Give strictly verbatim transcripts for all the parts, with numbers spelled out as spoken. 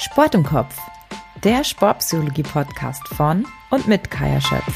Sport im Kopf, der Sportpsychologie-Podcast von und mit Kaja Schöpf.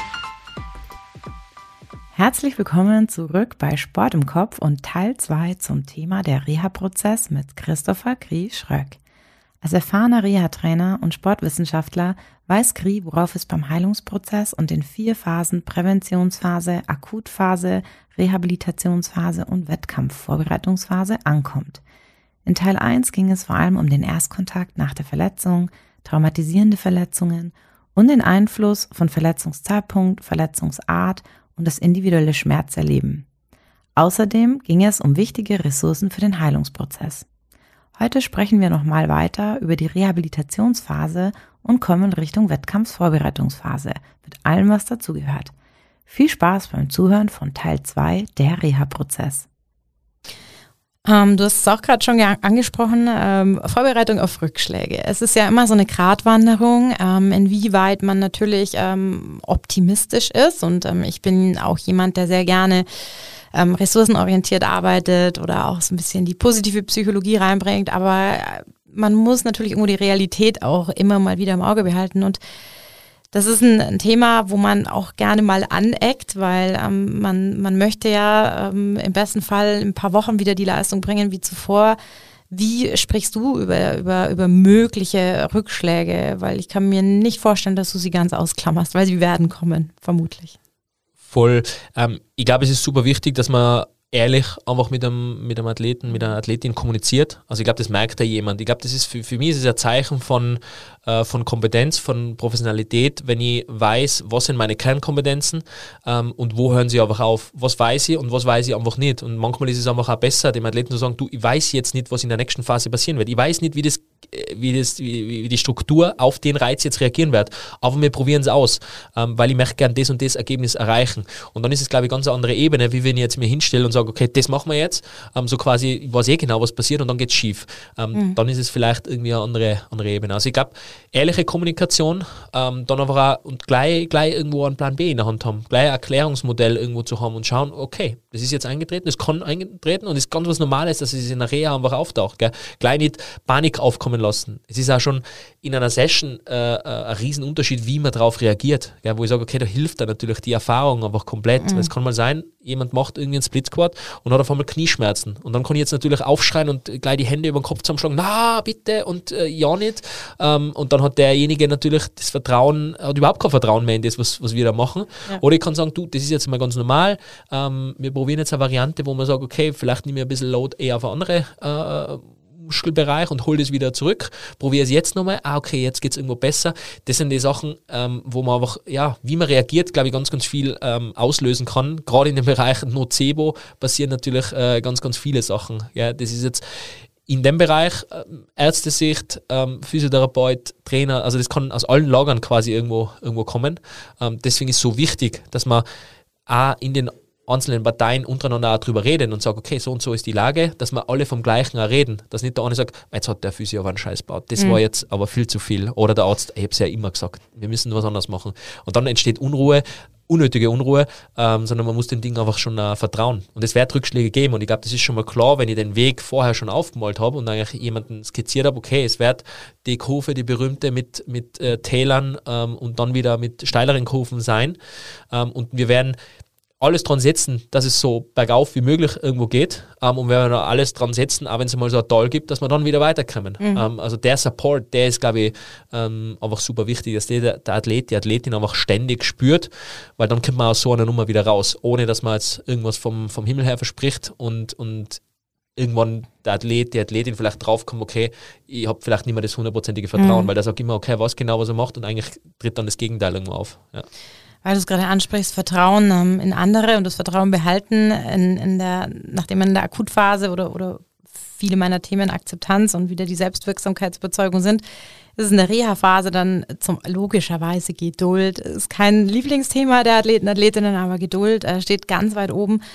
Herzlich willkommen zurück bei Sport im Kopf und Teil zwei zum Thema der Reha-Prozess mit Christopher Krie-Schröck. Als erfahrener Reha-Trainer und Sportwissenschaftler weiß Krie, worauf es beim Heilungsprozess und den vier Phasen Präventionsphase, Akutphase, Rehabilitationsphase und Wettkampfvorbereitungsphase ankommt. In Teil eins ging es vor allem um den Erstkontakt nach der Verletzung, traumatisierende Verletzungen und den Einfluss von Verletzungszeitpunkt, Verletzungsart und das individuelle Schmerzerleben. Außerdem ging es um wichtige Ressourcen für den Heilungsprozess. Heute sprechen wir nochmal weiter über die Rehabilitationsphase und kommen Richtung Wettkampfvorbereitungsphase mit allem, was dazugehört. Viel Spaß beim Zuhören von Teil zwei, der Reha-Prozess. Ähm, du hast es auch gerade schon ge- angesprochen, ähm, Vorbereitung auf Rückschläge. Es ist ja immer so eine Gratwanderung, ähm, inwieweit man natürlich ähm, optimistisch ist und ähm, ich bin auch jemand, der sehr gerne ähm, ressourcenorientiert arbeitet oder auch so ein bisschen die positive Psychologie reinbringt, aber man muss natürlich irgendwo die Realität auch immer mal wieder im Auge behalten und das ist ein, ein Thema, wo man auch gerne mal aneckt, weil ähm, man, man möchte ja ähm, im besten Fall in ein paar Wochen wieder die Leistung bringen wie zuvor. Wie sprichst du über, über, über mögliche Rückschläge? Weil ich kann mir nicht vorstellen, dass du sie ganz ausklammerst, weil sie werden kommen, vermutlich. Voll. Ähm, ich glaube, es ist super wichtig, dass man ehrlich einfach mit einem, mit einem Athleten, mit einer Athletin kommuniziert. Also ich glaube, das merkt ja jemand. Ich glaube, das ist für, für mich ist es ein Zeichen von, äh, von Kompetenz, von Professionalität, wenn ich weiß, was sind meine Kernkompetenzen ähm, und wo hören sie einfach auf. Was weiß ich und was weiß ich einfach nicht. Und manchmal ist es einfach auch besser, dem Athleten zu sagen, du, ich weiß jetzt nicht, was in der nächsten Phase passieren wird. Ich weiß nicht, wie das, wie das, wie, wie die Struktur auf den Reiz jetzt reagieren wird. Aber wir probieren es aus, ähm, weil ich möchte gerne das und das Ergebnis erreichen. Und dann ist es, glaube ich, ganz eine andere Ebene, wie wenn ich jetzt mir hinstelle und sage, okay, das machen wir jetzt, ähm, so quasi, ich weiß eh genau, was passiert und dann geht es schief. Ähm, mhm. Dann ist es vielleicht irgendwie eine andere, andere Ebene. Also ich glaube, ehrliche Kommunikation, ähm, dann aber auch und gleich, gleich irgendwo einen Plan B in der Hand haben, gleich ein Erklärungsmodell irgendwo zu haben und schauen, okay, das ist jetzt eingetreten, das kann eingetreten und es ist ganz was Normales, dass es in der Reha einfach auftaucht. Gell? Gleich nicht Panik aufkommen lassen. Es ist auch schon in einer Session äh, ein Riesenunterschied, wie man darauf reagiert. Gell? Wo ich sage, okay, da hilft dann natürlich die Erfahrung einfach komplett. Mhm. Es kann mal sein, jemand macht irgendwie einen Split Squat und hat auf einmal Knieschmerzen. Und dann kann ich jetzt natürlich aufschreien und gleich die Hände über den Kopf zusammenschlagen, na bitte und äh, ja nicht. Ähm, und dann hat derjenige natürlich das Vertrauen, hat überhaupt kein Vertrauen mehr in das, was, was wir da machen. Ja. Oder ich kann sagen, du, das ist jetzt mal ganz normal. Ähm, wir probieren jetzt eine Variante, wo man sagt, okay, vielleicht nehme ich ein bisschen Load eher auf andere äh, Muskelbereich und hol das wieder zurück, probiere es jetzt nochmal, ah okay, jetzt geht es irgendwo besser. Das sind die Sachen, ähm, wo man einfach, ja, wie man reagiert, glaube ich, ganz, ganz viel ähm, auslösen kann. Gerade in dem Bereich Nocebo passieren natürlich äh, ganz, ganz viele Sachen. Ja, das ist jetzt in dem Bereich äh, Ärztesicht, ähm, Physiotherapeut, Trainer, also das kann aus allen Lagern quasi irgendwo, irgendwo kommen. Ähm, deswegen ist es so wichtig, dass man auch in den einzelnen Parteien untereinander auch drüber reden und sagen, okay, so und so ist die Lage, dass wir alle vom Gleichen auch reden. Dass nicht der eine sagt, jetzt hat der Physio aber einen Scheiß gebaut, das mhm. war jetzt aber viel zu viel. Oder der Arzt, ich habe es ja immer gesagt, wir müssen was anderes machen. Und dann entsteht Unruhe, unnötige Unruhe, ähm, sondern man muss dem Ding einfach schon äh, vertrauen. Und es wird Rückschläge geben und ich glaube, das ist schon mal klar, wenn ich den Weg vorher schon aufgemalt habe und eigentlich jemanden skizziert habe, okay, es wird die Kurve, die berühmte mit, mit äh, Tälern ähm, und dann wieder mit steileren Kurven sein ähm, und wir werden alles dran setzen, dass es so bergauf wie möglich irgendwo geht ähm, und wenn wir alles dran setzen, auch wenn es mal so ein Tal gibt, dass wir dann wieder weiterkommen. Mhm. Ähm, also der Support, der ist, glaube ich, ähm, einfach super wichtig, dass der, der Athlet, die Athletin einfach ständig spürt, weil dann kommt man aus so einer Nummer wieder raus, ohne dass man jetzt irgendwas vom, vom Himmel her verspricht und, und irgendwann der Athlet, die Athletin vielleicht draufkommt, okay, ich habe vielleicht nicht mehr das hundertprozentige Vertrauen, mhm. weil der sagt immer, okay, was genau, was er macht und eigentlich tritt dann das Gegenteil irgendwo auf. Ja. Weil du es gerade ansprichst, Vertrauen ähm, in andere und das Vertrauen behalten, in, in der, nachdem man in der Akutphase oder, oder viele meiner Themen Akzeptanz und wieder die Selbstwirksamkeitsüberzeugung sind, ist es in der Reha-Phase dann zum logischerweise Geduld. Ist kein Lieblingsthema der Athleten, Athletinnen, aber Geduld äh, steht ganz weit oben.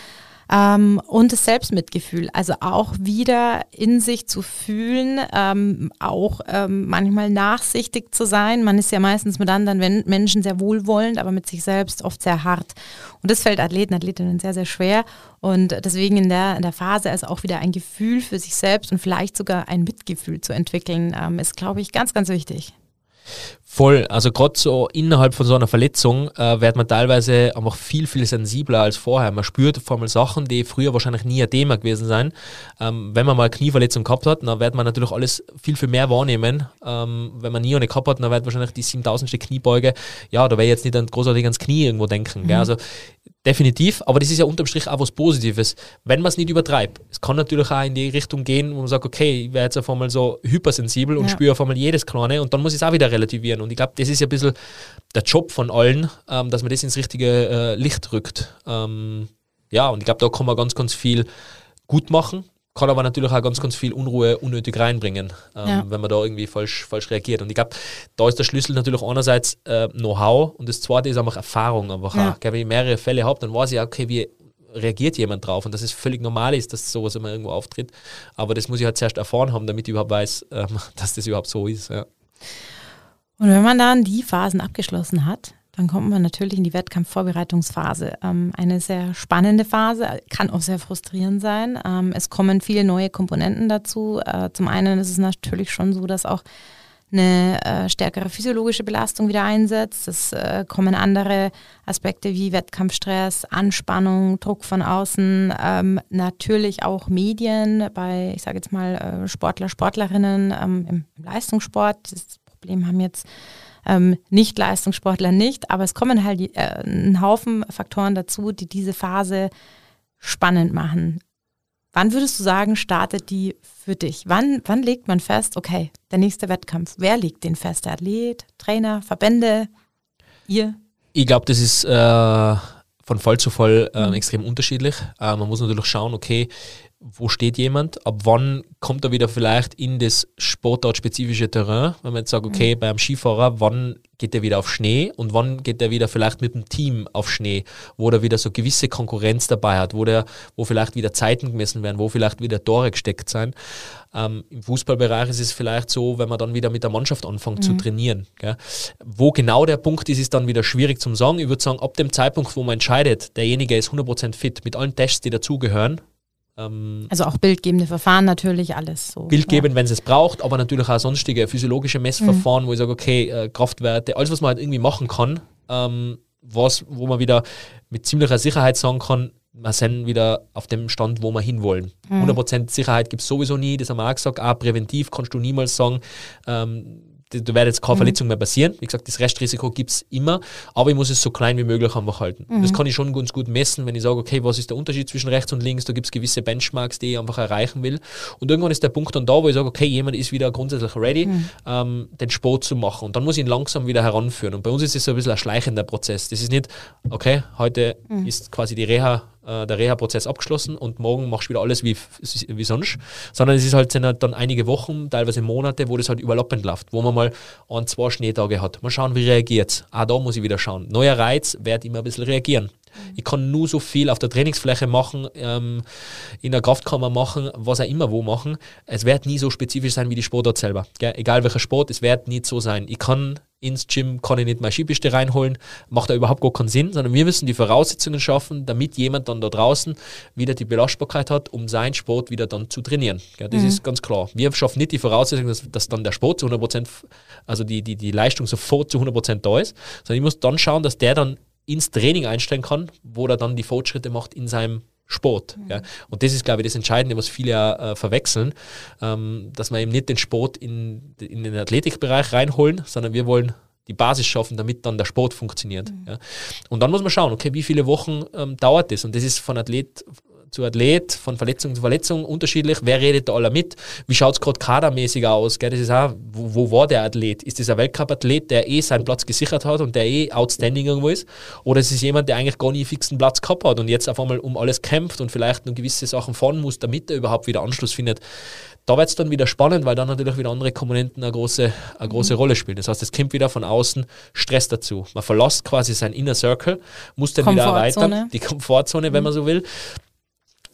Ähm, und das Selbstmitgefühl, also auch wieder in sich zu fühlen, ähm, auch ähm, manchmal nachsichtig zu sein. Man ist ja meistens mit anderen Menschen sehr wohlwollend, aber mit sich selbst oft sehr hart. Und das fällt Athleten, Athletinnen sehr, sehr schwer. Und deswegen in der, in der Phase also auch wieder ein Gefühl für sich selbst und vielleicht sogar ein Mitgefühl zu entwickeln, ähm, ist, glaube ich, ganz, ganz wichtig. Voll, also gerade so innerhalb von so einer Verletzung äh, wird man teilweise einfach viel, viel sensibler als vorher. Man spürt vor allem Sachen, die früher wahrscheinlich nie ein Thema gewesen sind. Ähm, wenn man mal eine Knieverletzung gehabt hat, dann wird man natürlich alles viel, viel mehr wahrnehmen. Ähm, wenn man nie eine gehabt hat, dann wird wahrscheinlich die siebentausendste Kniebeuge, ja, da werde ich jetzt nicht an großartig ans Knie irgendwo denken. Mhm. Gell? Also definitiv, aber das ist ja unterm Strich auch was Positives, wenn man es nicht übertreibt. Es kann natürlich auch in die Richtung gehen, wo man sagt, okay, ich werde jetzt auf einmal so hypersensibel und ja. spüre auf einmal jedes Kleine und dann muss ich es auch wieder relativieren. Und ich glaube, das ist ja ein bisschen der Job von allen, ähm, dass man das ins richtige äh, Licht rückt. Ähm, ja, und ich glaube, da kann man ganz, ganz viel gut machen, kann aber natürlich auch ganz, ganz viel Unruhe unnötig reinbringen, ähm, ja. wenn man da irgendwie falsch, falsch reagiert. Und ich glaube, da ist der Schlüssel natürlich einerseits äh, Know-how und das zweite ist einfach Erfahrung. Einfach ja. auch, wenn ich mehrere Fälle habe, dann weiß ich auch, okay, wie reagiert jemand drauf und dass es völlig normal ist, dass sowas immer irgendwo auftritt. Aber das muss ich halt zuerst erfahren haben, damit ich überhaupt weiß, ähm, dass das überhaupt so ist. Ja. Und wenn man dann die Phasen abgeschlossen hat, dann kommt man natürlich in die Wettkampfvorbereitungsphase. Ähm, eine sehr spannende Phase, kann auch sehr frustrierend sein. Ähm, es kommen viele neue Komponenten dazu. Äh, zum einen ist es natürlich schon so, dass auch eine äh, stärkere physiologische Belastung wieder einsetzt. Es äh, kommen andere Aspekte wie Wettkampfstress, Anspannung, Druck von außen, ähm, natürlich auch Medien bei, ich sage jetzt mal, äh, Sportler, Sportlerinnen ähm, im, im Leistungssport. Das Problem haben jetzt ähm, Nicht-Leistungssportler nicht, aber es kommen halt äh, ein Haufen Faktoren dazu, die diese Phase spannend machen. Wann würdest du sagen, startet die für dich? Wann, wann legt man fest, okay, der nächste Wettkampf, wer legt den fest? Der Athlet, Trainer, Verbände, ihr? Ich glaube, das ist äh, von Fall zu Fall äh, mhm. extrem unterschiedlich. Äh, man muss natürlich schauen, okay, wo steht jemand, ab wann kommt er wieder vielleicht in das sportartspezifische Terrain, wenn man jetzt sagt, okay, mhm. beim Skifahrer, wann geht er wieder auf Schnee und wann geht er wieder vielleicht mit dem Team auf Schnee, wo er wieder so gewisse Konkurrenz dabei hat, wo, der, wo vielleicht wieder Zeiten gemessen werden, wo vielleicht wieder Tore gesteckt sein. Ähm, im Fußballbereich ist es vielleicht so, wenn man dann wieder mit der Mannschaft anfängt mhm. zu trainieren. Gell? Wo genau der Punkt ist, ist dann wieder schwierig zu sagen. Ich würde sagen, ab dem Zeitpunkt, wo man entscheidet, derjenige ist hundert Prozent fit, mit allen Tests, die dazugehören. Ähm, also auch bildgebende Verfahren natürlich, alles so. Bildgebend, ja. wenn es es braucht, aber natürlich auch sonstige physiologische Messverfahren, mhm. wo ich sage, okay, äh, Kraftwerte, alles, was man halt irgendwie machen kann, ähm, was, wo man wieder mit ziemlicher Sicherheit sagen kann, wir sind wieder auf dem Stand, wo wir hinwollen. Mhm. hundert Prozent Sicherheit gibt es sowieso nie, das haben wir auch gesagt, auch präventiv kannst du niemals sagen, ähm, da wird jetzt keine mhm. Verletzung mehr passieren. Wie gesagt, das Restrisiko gibt es immer, aber ich muss es so klein wie möglich einfach halten. Mhm. Das kann ich schon ganz gut messen, wenn ich sage, okay, was ist der Unterschied zwischen rechts und links? Da gibt es gewisse Benchmarks, die ich einfach erreichen will. Und irgendwann ist der Punkt dann da, wo ich sage, okay, jemand ist wieder grundsätzlich ready, mhm. ähm, den Sport zu machen. Und dann muss ich ihn langsam wieder heranführen. Und bei uns ist es so ein bisschen ein schleichender Prozess. Das ist nicht, okay, heute mhm. ist quasi die Reha der Reha-Prozess abgeschlossen und morgen machst du wieder alles wie, wie sonst, sondern es ist halt, sind halt dann einige Wochen, teilweise Monate, wo das halt überlappend läuft, wo man mal ein, zwei Schneetage hat. Mal schauen, wie reagiert es. Ah, da muss ich wieder schauen. Neuer Reiz, werde immer ein bisschen reagieren. Ich kann nur so viel auf der Trainingsfläche machen, ähm, in der Kraftkammer machen, was auch immer wo machen. Es wird nie so spezifisch sein wie die Sportart selber. Gell? Egal welcher Sport, es wird nicht so sein. Ich kann ins Gym, kann ich nicht meine Skipiste reinholen, macht da überhaupt gar keinen Sinn, sondern wir müssen die Voraussetzungen schaffen, damit jemand dann da draußen wieder die Belastbarkeit hat, um seinen Sport wieder dann zu trainieren. Gell? Das mhm. ist ganz klar. Wir schaffen nicht die Voraussetzungen, dass, dass dann der Sport zu hundert Prozent, also die, die, die Leistung sofort zu hundert Prozent da ist, sondern ich muss dann schauen, dass der dann ins Training einstellen kann, wo er dann die Fortschritte macht in seinem Sport. Mhm. Ja. Und das ist, glaube ich, das Entscheidende, was viele äh, verwechseln, ähm, dass wir eben nicht den Sport in, in den Athletikbereich reinholen, sondern wir wollen die Basis schaffen, damit dann der Sport funktioniert. Mhm. Ja. Und dann muss man schauen, okay, wie viele Wochen ähm, dauert das? Und das ist von Athlet zu Athlet, von Verletzung zu Verletzung unterschiedlich. Wer redet da alle mit? Wie schaut es gerade kadermäßig aus? Gell? Das ist auch, wo, wo war der Athlet? Ist das ein Weltcup-Athlet, der eh seinen Platz gesichert hat und der eh outstanding irgendwo ist? Oder ist es jemand, der eigentlich gar nie einen fixen Platz gehabt hat und jetzt auf einmal um alles kämpft und vielleicht noch gewisse Sachen fahren muss, damit er überhaupt wieder Anschluss findet? Da wird es dann wieder spannend, weil dann natürlich wieder andere Komponenten eine große, eine große mhm. Rolle spielen. Das heißt, es kommt wieder von außen Stress dazu. Man verlässt quasi seinen Inner Circle, muss dann wieder erweitern, die Komfortzone, wenn mhm. man so will.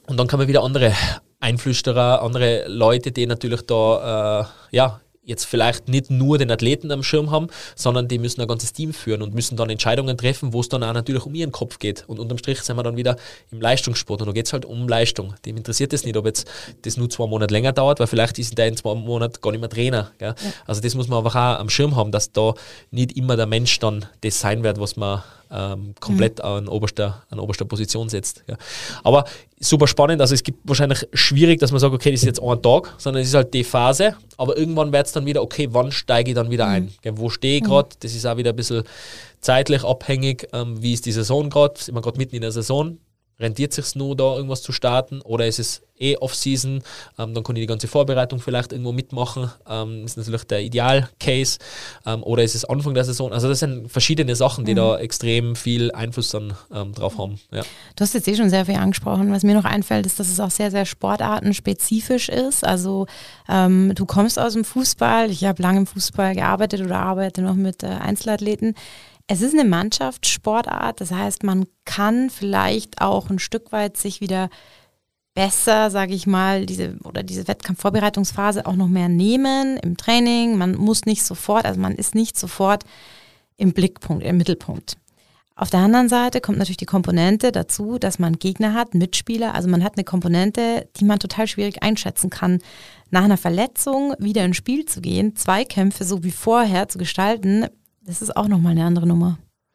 Und dann kann man wieder andere Einflüsterer, andere Leute, die natürlich da, äh, ja, jetzt vielleicht nicht nur den Athleten am Schirm haben, sondern die müssen ein ganzes Team führen und müssen dann Entscheidungen treffen, wo es dann auch natürlich um ihren Kopf geht. Und unterm Strich sind wir dann wieder im Leistungssport und da geht es halt um Leistung. Dem interessiert es nicht, ob jetzt das nur zwei Monate länger dauert, weil vielleicht ist der in zwei Monaten gar nicht mehr Trainer. Gell? Ja. Also das muss man einfach auch am Schirm haben, dass da nicht immer der Mensch dann das sein wird, was man ähm, komplett mhm. an, oberster, an oberster Position setzt. Ja. Aber super spannend, also es gibt wahrscheinlich schwierig, dass man sagt, okay, das ist jetzt ein Tag, sondern es ist halt die Phase, aber irgendwann wird es dann wieder, okay, wann steige ich dann wieder ein? Mhm. Wo stehe ich gerade? Das ist auch wieder ein bisschen zeitlich abhängig, ähm, wie ist die Saison gerade? Sind wir gerade mitten in der Saison? Rentiert es sich nur, da irgendwas zu starten? Oder ist es eh Off-Season? Ähm, dann kann ich die ganze Vorbereitung vielleicht irgendwo mitmachen. Ähm, ist natürlich der Ideal-Case. Ähm, oder ist es Anfang der Saison? Also das sind verschiedene Sachen, die mhm. da extrem viel Einfluss dann ähm, drauf haben. Ja. Du hast jetzt eh schon sehr viel angesprochen. Was mir noch einfällt, ist, dass es auch sehr, sehr sportartenspezifisch ist. Also ähm, du kommst aus dem Fußball. Ich habe lange im Fußball gearbeitet oder arbeite noch mit äh, Einzelathleten. Es ist eine Mannschaftssportart, das heißt, man kann vielleicht auch ein Stück weit sich wieder besser, sage ich mal, diese oder diese Wettkampfvorbereitungsphase auch noch mehr nehmen im Training. Man muss nicht sofort, also man ist nicht sofort im Blickpunkt, im Mittelpunkt. Auf der anderen Seite kommt natürlich die Komponente dazu, dass man Gegner hat, Mitspieler, also man hat eine Komponente, die man total schwierig einschätzen kann. Nach einer Verletzung wieder ins Spiel zu gehen, Zweikämpfe so wie vorher zu gestalten, das ist auch nochmal eine andere Nummer.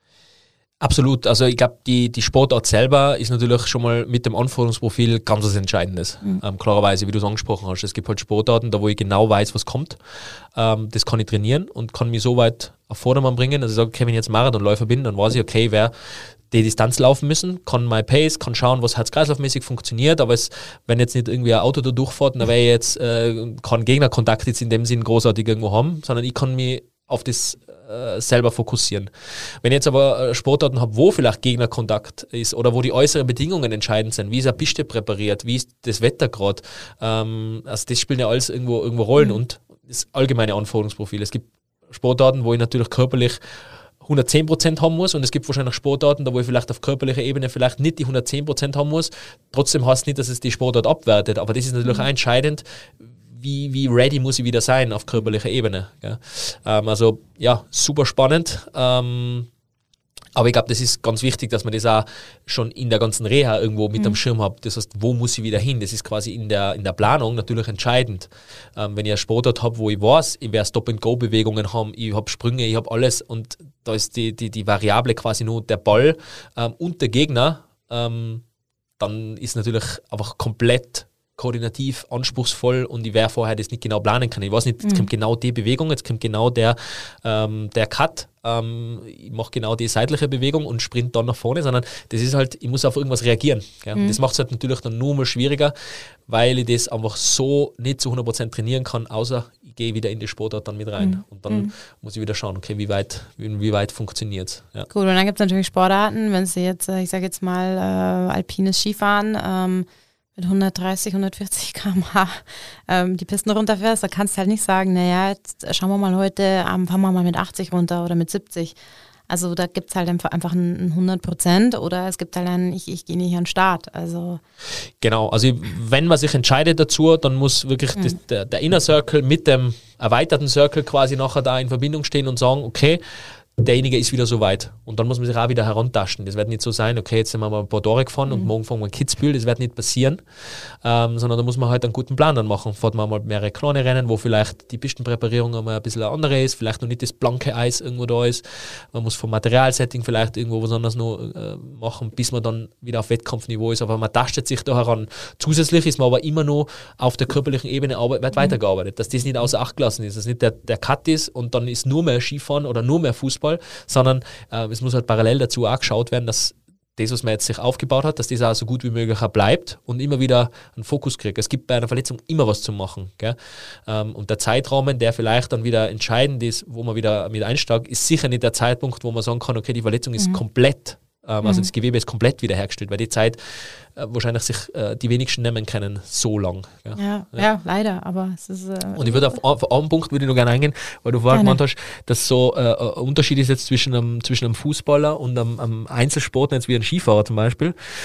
Absolut. Also ich glaube, die, die Sportart selber ist natürlich schon mal mit dem Anforderungsprofil ganz was Entscheidendes. Mhm. Ähm, klarerweise, wie du es angesprochen hast. Es gibt halt Sportarten, da wo ich genau weiß, was kommt. Ähm, das kann ich trainieren und kann mich so weit auf Vordermann bringen. Also ich sage, okay, wenn ich jetzt Marathonläufer bin, dann weiß ich, okay, wer die Distanz laufen müssen, kann my Pace, kann schauen, was herz-kreislauf-mäßig funktioniert, aber es, wenn jetzt nicht irgendwie ein Auto da durchfährt, dann wäre ich jetzt, äh, kann Gegnerkontakt jetzt in dem Sinn großartig irgendwo haben, sondern ich kann mich auf das äh, selber fokussieren. Wenn ich jetzt aber Sportarten habe, wo vielleicht Gegnerkontakt ist oder wo die äußeren Bedingungen entscheidend sind, wie ist eine Piste präpariert, wie ist das Wetter gerade, ähm, also das spielt ja alles irgendwo, irgendwo Rollen mhm. und das allgemeine Anforderungsprofil. Es gibt Sportarten, wo ich natürlich körperlich hundertzehn Prozent haben muss und es gibt wahrscheinlich Sportarten, da wo ich vielleicht auf körperlicher Ebene vielleicht nicht die hundertzehn Prozent haben muss. Trotzdem heißt es nicht, dass es die Sportart abwertet, aber das ist natürlich mhm. auch entscheidend, Wie, wie ready muss ich wieder sein auf körperlicher Ebene. Gell? Ähm, also ja, super spannend. Ähm, aber ich glaube, das ist ganz wichtig, dass man das auch schon in der ganzen Reha irgendwo mit mhm. am Schirm hat. Das heißt, wo muss ich wieder hin? Das ist quasi in der, in der Planung natürlich entscheidend. Ähm, wenn ich einen Sportart habe, wo ich weiß, ich werde Stop-and-Go-Bewegungen haben, ich habe Sprünge, ich habe alles und da ist die, die, die Variable quasi nur der Ball ähm, und der Gegner, ähm, dann ist natürlich einfach komplett koordinativ, anspruchsvoll und ich werde vorher das nicht genau planen können. Ich weiß nicht, jetzt mhm. kommt genau die Bewegung, jetzt kommt genau der, ähm, der Cut, ähm, ich mache genau die seitliche Bewegung und sprint dann nach vorne, sondern das ist halt, ich muss auf irgendwas reagieren. Gell? Mhm. Das macht es halt natürlich dann nur mal schwieriger, weil ich das einfach so nicht zu hundert Prozent trainieren kann, außer ich gehe wieder in die Sportart dann mit rein mhm. und dann mhm. muss ich wieder schauen, okay, wie weit, wie, wie weit funktioniert es. Ja. Gut, und dann gibt es natürlich Sportarten, wenn sie jetzt, ich sage jetzt mal, äh, alpines Skifahren, ähm, mit hundertdreißig, hundertvierzig Kilometer pro Stunde ähm, die Pisten runterfährst, da kannst du halt nicht sagen, naja, jetzt schauen wir mal heute, ähm, fahren wir mal mit achtzig runter oder mit siebzig. Also da gibt es halt einfach ein hundert Prozent oder es gibt halt ein, ich, ich gehe nicht an den Start. Also genau, also wenn man sich entscheidet dazu, dann muss wirklich mhm. das, der, der Inner Circle mit dem erweiterten Circle quasi nachher da in Verbindung stehen und sagen, okay, derjenige ist wieder so weit. Und dann muss man sich auch wieder herantasten. Das wird nicht so sein, okay, jetzt sind wir mal ein paar Tore gefahren mhm. und morgen fangen wir in Kitzbühel. Das wird nicht passieren. Ähm, sondern da muss man halt einen guten Plan dann machen. Fährt man mal mehrere kleine Rennen, wo vielleicht die Pistenpräparierung einmal ein bisschen eine andere ist, vielleicht noch nicht das blanke Eis irgendwo da ist. Man muss vom Materialsetting vielleicht irgendwo was anderes noch äh, machen, bis man dann wieder auf Wettkampfniveau ist. Aber man tastet sich da heran. Zusätzlich ist man aber immer noch auf der körperlichen Ebene arbeit, wird mhm. weitergearbeitet. Dass das nicht außer Acht gelassen ist. Dass nicht der, der Cut ist und dann ist nur mehr Skifahren oder nur mehr Fußball, sondern äh, es muss halt parallel dazu auch geschaut werden, dass das, was man jetzt sich aufgebaut hat, dass das auch so gut wie möglich auch bleibt und immer wieder einen Fokus kriegt. Es gibt bei einer Verletzung immer was zu machen. Gell? Ähm, und der Zeitrahmen, der vielleicht dann wieder entscheidend ist, wo man wieder mit einsteigt, ist sicher nicht der Zeitpunkt, wo man sagen kann, okay, die Verletzung ist mhm. komplett, ähm, also mhm. das Gewebe ist komplett wiederhergestellt, weil die Zeit äh, wahrscheinlich sich äh, die wenigsten nehmen können, so lang. Ja, ja, ja. ja leider, aber es ist... Äh, und ich würde auf, auf einen Punkt würde ich noch gerne eingehen, weil du vorher gemeint hast, dass so äh, ein Unterschied ist jetzt zwischen einem, zwischen einem Fußballer und einem, einem Einzelsportler, jetzt wie ein Skifahrer zum Beispiel.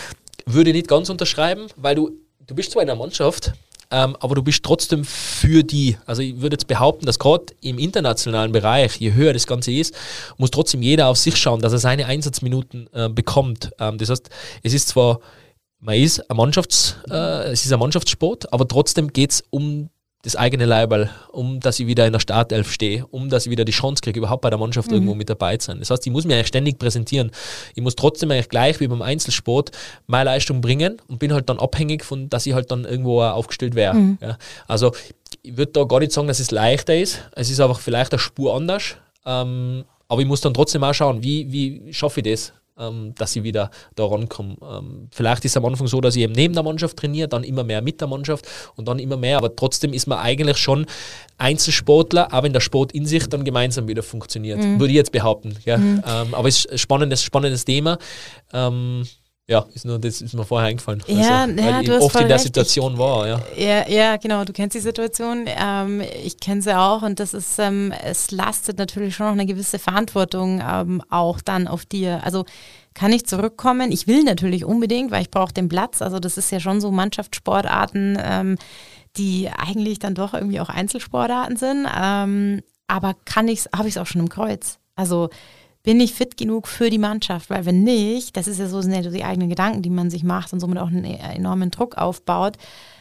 würde ich nicht ganz unterschreiben, weil du, du bist zwar in einer Mannschaft, ähm, aber du bist trotzdem für die. Also ich würde jetzt behaupten, dass gerade im internationalen Bereich, je höher das Ganze ist, muss trotzdem jeder auf sich schauen, dass er seine Einsatzminuten äh, bekommt. Ähm, das heißt, es ist zwar, man ist ein Mannschafts, äh, es ist ein Mannschaftssport, aber trotzdem geht es um das eigene Leiberl, um dass ich wieder in der Startelf stehe, um dass ich wieder die Chance kriege, überhaupt bei der Mannschaft mhm. irgendwo mit dabei zu sein. Das heißt, ich muss mich eigentlich ständig präsentieren. Ich muss trotzdem eigentlich gleich wie beim Einzelsport meine Leistung bringen und bin halt dann abhängig von, dass ich halt dann irgendwo aufgestellt wäre. Mhm. Ja. Also ich würde da gar nicht sagen, dass es leichter ist. Es ist einfach vielleicht eine Spur anders. Ähm, aber ich muss dann trotzdem auch schauen, wie, wie schaffe ich das? Ähm, dass ich wieder da rankomme. Ähm, vielleicht ist es am Anfang so, dass ich eben neben der Mannschaft trainiere, dann immer mehr mit der Mannschaft und dann immer mehr, aber trotzdem ist man eigentlich schon Einzelsportler, auch wenn der Sport in sich dann gemeinsam wieder funktioniert, mhm. würde ich jetzt behaupten. Ja? Mhm. Ähm, aber es ist ein spannendes, spannendes Thema. Ähm, Ja, ist nur, das ist mir vorher eingefallen. Ja, also, ja, weil du ich hast oft in der recht. Situation ich, war. Ja. Ja, ja, genau, du kennst die Situation. Ähm, ich kenne sie auch und das ist, ähm, es lastet natürlich schon noch eine gewisse Verantwortung ähm, auch dann auf dir. Also kann ich zurückkommen? Ich will natürlich unbedingt, weil ich brauche den Platz. Also das ist ja schon so Mannschaftssportarten, ähm, die eigentlich dann doch irgendwie auch Einzelsportarten sind. Ähm, aber kann ich's, habe ich es auch schon im Kreuz? Also bin ich fit genug für die Mannschaft? Weil wenn nicht, das ist ja so, sind ja die eigenen Gedanken, die man sich macht und somit auch einen enormen Druck aufbaut,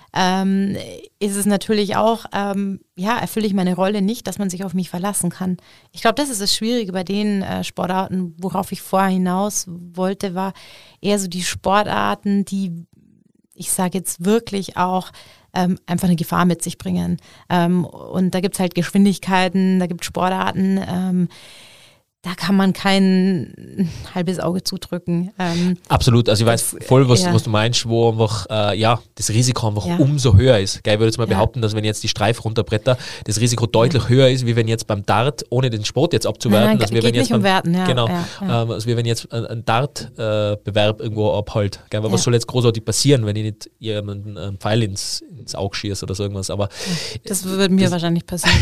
ähm, ist es natürlich auch, ähm, ja, erfülle ich meine Rolle nicht, dass man sich auf mich verlassen kann. Ich glaube, das ist das Schwierige bei den äh, Sportarten, worauf ich vorher hinaus wollte, war eher so die Sportarten, die, ich sage jetzt wirklich auch, ähm, einfach eine Gefahr mit sich bringen. Ähm, und da gibt es halt Geschwindigkeiten, da gibt es Sportarten, ähm, da kann man kein halbes Auge zudrücken. Ähm, Absolut, also ich weiß das, voll, was, ja. was du meinst, wo einfach äh, ja, das Risiko einfach ja. umso höher ist. Gell, ich würde jetzt mal ja. behaupten, dass wenn jetzt die Streif runterbretter, das Risiko deutlich ja. höher ist, wie wenn jetzt beim Dart, ohne den Sport jetzt abzuwerten, nein, dass wir geht wenn jetzt nicht um beim, Werten, ja. genau, ja, ja. Ähm, also wie wenn jetzt ein, ein Dart-Bewerb äh, irgendwo abhält. Gell, weil ja. was soll jetzt großartig passieren, wenn ich nicht jemanden einen Pfeil ins, ins Auge schieße oder so irgendwas. Aber das würde mir das, wahrscheinlich passieren.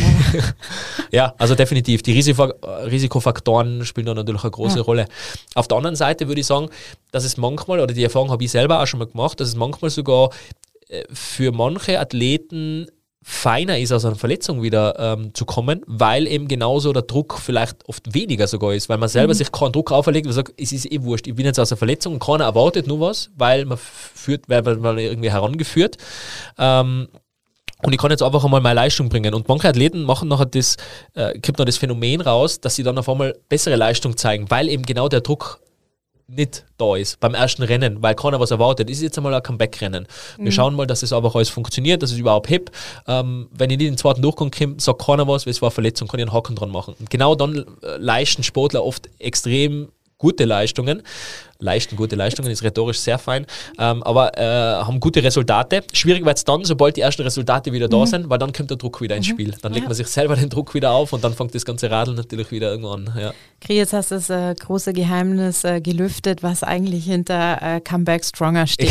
ja, also definitiv. Die Risiko, Risikofaktoren spielen da natürlich eine große ja. Rolle. Auf der anderen Seite würde ich sagen, dass es manchmal, oder die Erfahrung habe ich selber auch schon mal gemacht, dass es manchmal sogar für manche Athleten feiner ist, aus einer Verletzung wieder ähm, zu kommen, weil eben genauso der Druck vielleicht oft weniger sogar ist, weil man selber mhm. sich keinen Druck auferlegt und sagt, es ist eh wurscht, ich bin jetzt aus einer Verletzung und keiner erwartet nur was, weil man führt, weil man irgendwie herangeführt. Ähm, Und ich kann jetzt einfach einmal meine Leistung bringen. Und manche Athleten machen nachher das, äh, kommt noch das Phänomen raus, dass sie dann auf einmal bessere Leistung zeigen, weil eben genau der Druck nicht da ist beim ersten Rennen, weil keiner was erwartet. Das ist jetzt einmal ein Comeback-Rennen. Wir mhm. schauen mal, dass das einfach alles funktioniert, dass es überhaupt hebt. Ähm, wenn ich nicht in den zweiten Durchgang komme, sagt keiner was, weil es war eine Verletzung, kann ich einen Haken dran machen. Und genau dann äh, leisten Sportler oft extrem gute Leistungen. Leisten gute Leistungen, ist rhetorisch sehr fein, ähm, aber äh, haben gute Resultate. Schwierig wird es dann, sobald die ersten Resultate wieder da mhm. sind, weil dann kommt der Druck wieder ins Spiel. Dann legt ja. man sich selber den Druck wieder auf und dann fängt das ganze Radl natürlich wieder irgendwo an. Ja. Kri, jetzt hast du das äh, große Geheimnis äh, gelüftet, was eigentlich hinter äh, Comeback Stronger steht.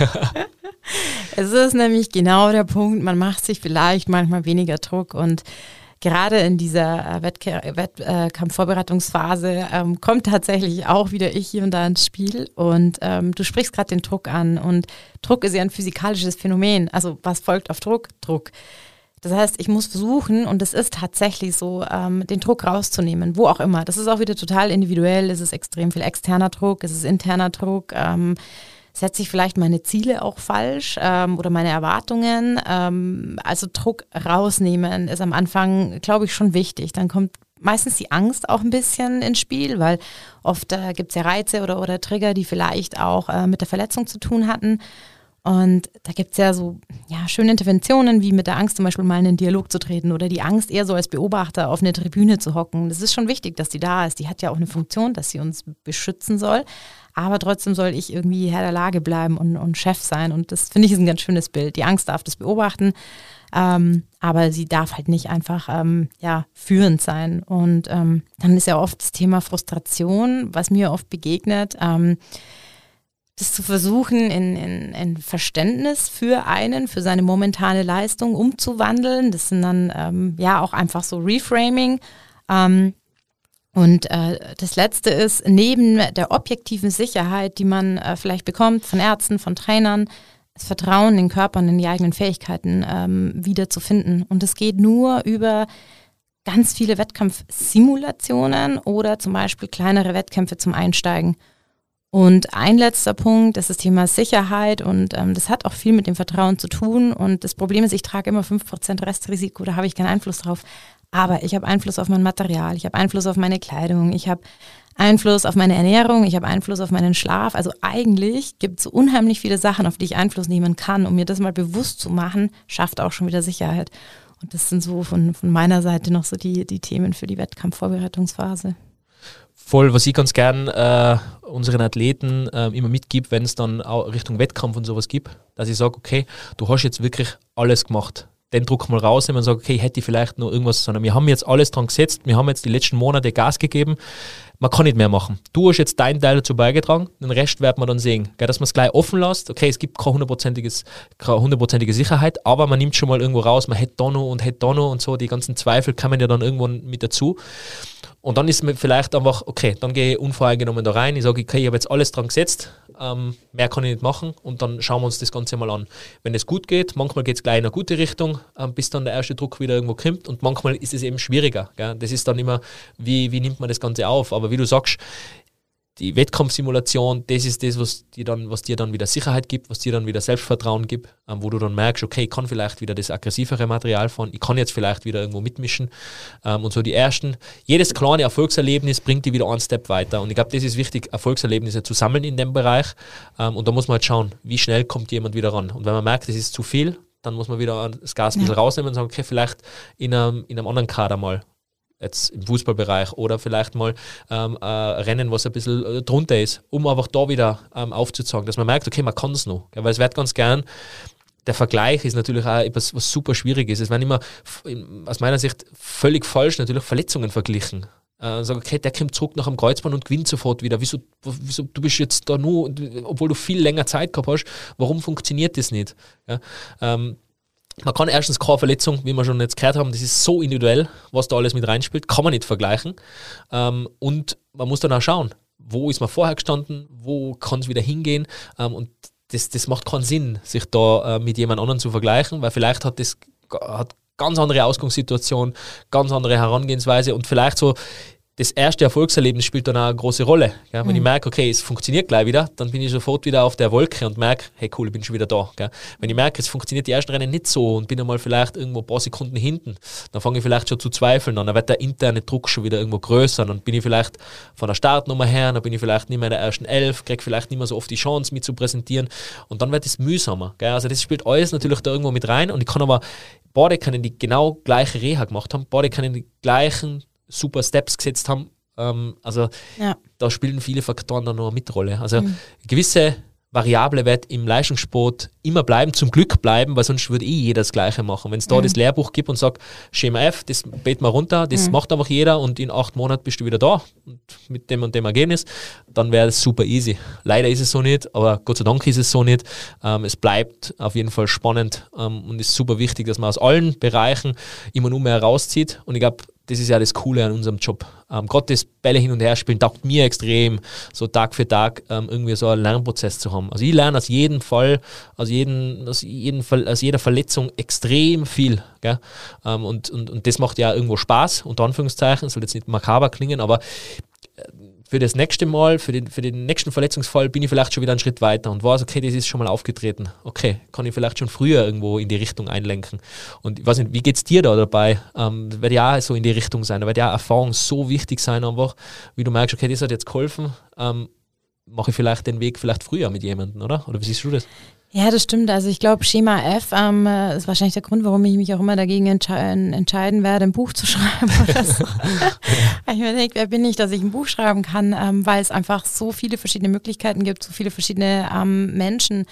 Es ist nämlich genau der Punkt, man macht sich vielleicht manchmal weniger Druck und gerade in dieser äh, Wettke- Wettkampfvorbereitungsphase ähm, kommt tatsächlich auch wieder ich hier und da ins Spiel und ähm, du sprichst gerade den Druck an und Druck ist ja ein physikalisches Phänomen, also was folgt auf Druck? Druck. Das heißt, ich muss versuchen, und es ist tatsächlich so, ähm, den Druck rauszunehmen, wo auch immer. Das ist auch wieder total individuell, es ist extrem viel externer Druck, es ist interner Druck, ähm, setze ich vielleicht meine Ziele auch falsch ähm, oder meine Erwartungen. Ähm, also Druck rausnehmen ist am Anfang, glaube ich, schon wichtig. Dann kommt meistens die Angst auch ein bisschen ins Spiel, weil oft äh, gibt es ja Reize oder, oder Trigger, die vielleicht auch äh, mit der Verletzung zu tun hatten. Und da gibt es ja so ja, schöne Interventionen, wie mit der Angst zum Beispiel mal in einen Dialog zu treten oder die Angst eher so als Beobachter auf eine Tribüne zu hocken. Das ist schon wichtig, dass die da ist. Die hat ja auch eine Funktion, dass sie uns beschützen soll. Aber trotzdem soll ich irgendwie Herr der Lage bleiben und, und Chef sein. Und das finde ich ist ein ganz schönes Bild. Die Angst darf das beobachten, ähm, aber sie darf halt nicht einfach ähm, ja, führend sein. Und ähm, dann ist ja oft das Thema Frustration, was mir oft begegnet, ähm, das zu versuchen, in, in, in Verständnis für einen, für seine momentane Leistung umzuwandeln. Das sind dann ähm, ja auch einfach so Reframing. Ähm, Und äh, das Letzte ist, neben der objektiven Sicherheit, die man äh, vielleicht bekommt von Ärzten, von Trainern, das Vertrauen in den Körper und in die eigenen Fähigkeiten ähm, wiederzufinden. Und es geht nur über ganz viele Wettkampfsimulationen oder zum Beispiel kleinere Wettkämpfe zum Einsteigen. Und ein letzter Punkt ist das Thema Sicherheit und ähm, das hat auch viel mit dem Vertrauen zu tun. Und das Problem ist, ich trage immer fünf Prozent Restrisiko, da habe ich keinen Einfluss drauf. Aber ich habe Einfluss auf mein Material, ich habe Einfluss auf meine Kleidung, ich habe Einfluss auf meine Ernährung, ich habe Einfluss auf meinen Schlaf. Also eigentlich gibt es so unheimlich viele Sachen, auf die ich Einfluss nehmen kann. Um mir das mal bewusst zu machen, schafft auch schon wieder Sicherheit. Und das sind so von, von meiner Seite noch so die, die Themen für die Wettkampfvorbereitungsphase. Voll, was ich ganz gern äh, unseren Athleten äh, immer mitgebe, wenn es dann auch Richtung Wettkampf und sowas gibt, dass ich sage, okay, du hast jetzt wirklich alles gemacht. Den Druck mal rausnehmen und sagen, okay, hätte ich vielleicht noch irgendwas, sondern wir haben jetzt alles dran gesetzt, wir haben jetzt die letzten Monate Gas gegeben, man kann nicht mehr machen. Du hast jetzt deinen Teil dazu beigetragen, den Rest werden wir dann sehen. Gell, dass man es gleich offen lässt, okay, es gibt keine hundertprozentiges, keine hundertprozentige Sicherheit, aber man nimmt schon mal irgendwo raus, man hätte da noch und hätte da noch und so, die ganzen Zweifel kommen ja dann irgendwann mit dazu. Und dann ist mir vielleicht einfach, okay, dann gehe ich unvoreingenommen da rein, ich sage, okay, ich habe jetzt alles dran gesetzt, ähm, mehr kann ich nicht machen und dann schauen wir uns das Ganze mal an. Wenn es gut geht, manchmal geht es gleich in eine gute Richtung, ähm, bis dann der erste Druck wieder irgendwo kommt und manchmal ist es eben schwieriger. Gell? Das ist dann immer, wie, wie nimmt man das Ganze auf? Aber wie du sagst, die Wettkampfsimulation, das ist das, was dir dann, was dir dann wieder Sicherheit gibt, was dir dann wieder Selbstvertrauen gibt, ähm, wo du dann merkst, okay, ich kann vielleicht wieder das aggressivere Material fahren, ich kann jetzt vielleicht wieder irgendwo mitmischen ähm, und so die ersten, jedes kleine Erfolgserlebnis bringt dich wieder einen Step weiter und ich glaube, das ist wichtig, Erfolgserlebnisse zu sammeln in dem Bereich ähm, und da muss man halt schauen, wie schnell kommt jemand wieder ran und wenn man merkt, das ist zu viel, dann muss man wieder das Gas ein bisschen ja. rausnehmen und sagen, okay, vielleicht in einem, in einem anderen Kader mal. Jetzt im Fußballbereich oder vielleicht mal ähm, äh, Rennen, was ein bisschen äh, drunter ist, um einfach da wieder ähm, aufzuzeigen, dass man merkt, okay, man kann es noch. Gell? Weil es wird ganz gern, der Vergleich ist natürlich auch etwas, was super schwierig ist. Es werden immer f- aus meiner Sicht völlig falsch natürlich Verletzungen verglichen. Äh, sagen, okay, der kommt zurück nach dem Kreuzband und gewinnt sofort wieder. Wieso, wieso du bist jetzt da nur, obwohl du viel länger Zeit gehabt hast, warum funktioniert das nicht? Ja? Ähm, Man kann erstens keine Verletzung, wie wir schon jetzt gehört haben, das ist so individuell, was da alles mit reinspielt, kann man nicht vergleichen. Ähm, und man muss dann auch schauen, wo ist man vorher gestanden, wo kann es wieder hingehen. Ähm, und das, das macht keinen Sinn, sich da äh, mit jemand anderem zu vergleichen, weil vielleicht hat das hat ganz andere Ausgangssituation, ganz andere Herangehensweise und vielleicht so das erste Erfolgserlebnis spielt dann auch eine große Rolle. Gell? Wenn mhm. ich merke, okay, es funktioniert gleich wieder, dann bin ich sofort wieder auf der Wolke und merke, hey cool, ich bin schon wieder da. Gell? Wenn ich merke, es funktioniert die ersten Rennen nicht so und bin einmal vielleicht irgendwo ein paar Sekunden hinten, dann fange ich vielleicht schon zu zweifeln an, dann wird der interne Druck schon wieder irgendwo größer, dann bin ich vielleicht von der Startnummer her, dann bin ich vielleicht nicht mehr in der ersten Elf, kriege vielleicht nicht mehr so oft die Chance mit zu präsentieren und dann wird es mühsamer. Gell? Also das spielt alles natürlich da irgendwo mit rein und ich kann aber, beide können die genau gleiche Reha gemacht haben, beide können die gleichen super Steps gesetzt haben. Ähm, also ja. da spielen viele Faktoren dann noch eine Mitrolle. Also mhm. gewisse Variable wird im Leistungssport immer bleiben, zum Glück bleiben, weil sonst würde eh jeder das Gleiche machen. Wenn es da mhm. das Lehrbuch gibt und sagt, Schema F, das beten wir runter, das mhm. macht einfach jeder und in acht Monaten bist du wieder da und mit dem und dem Ergebnis, dann wäre es super easy. Leider ist es so nicht, aber Gott sei Dank ist es so nicht. Ähm, es bleibt auf jeden Fall spannend ähm, und ist super wichtig, dass man aus allen Bereichen immer nur mehr rauszieht und ich glaube, das ist ja das Coole an unserem Job. Ähm, Gerade das Bälle hin und her spielen taugt mir extrem, so Tag für Tag ähm, irgendwie so einen Lernprozess zu haben. Also ich lerne aus jedem Fall, aus, jeden, aus, jeden, aus jeder Verletzung extrem viel. Gell? Ähm, und, und, und das macht ja irgendwo Spaß, unter Anführungszeichen, soll jetzt nicht makaber klingen, aber für das nächste Mal, für den, für den nächsten Verletzungsfall bin ich vielleicht schon wieder einen Schritt weiter und weiß, okay, das ist schon mal aufgetreten. Okay, kann ich vielleicht schon früher irgendwo in die Richtung einlenken. Und ich weiß nicht, wie geht es dir da dabei? Ähm, das wird ja auch so in die Richtung sein, da wird ja Erfahrung so wichtig sein einfach, wie du merkst, okay, das hat jetzt geholfen, ähm, mache ich vielleicht den Weg vielleicht früher mit jemandem, oder? Oder wie siehst du das? Ja, das stimmt. Also ich glaube, Schema F ähm, ist wahrscheinlich der Grund, warum ich mich auch immer dagegen entsche- entscheiden werde, ein Buch zu schreiben oder so. Ich mir denke, wer bin ich, dass ich ein Buch schreiben kann, ähm, weil es einfach so viele verschiedene Möglichkeiten gibt, so viele verschiedene ähm, Menschen.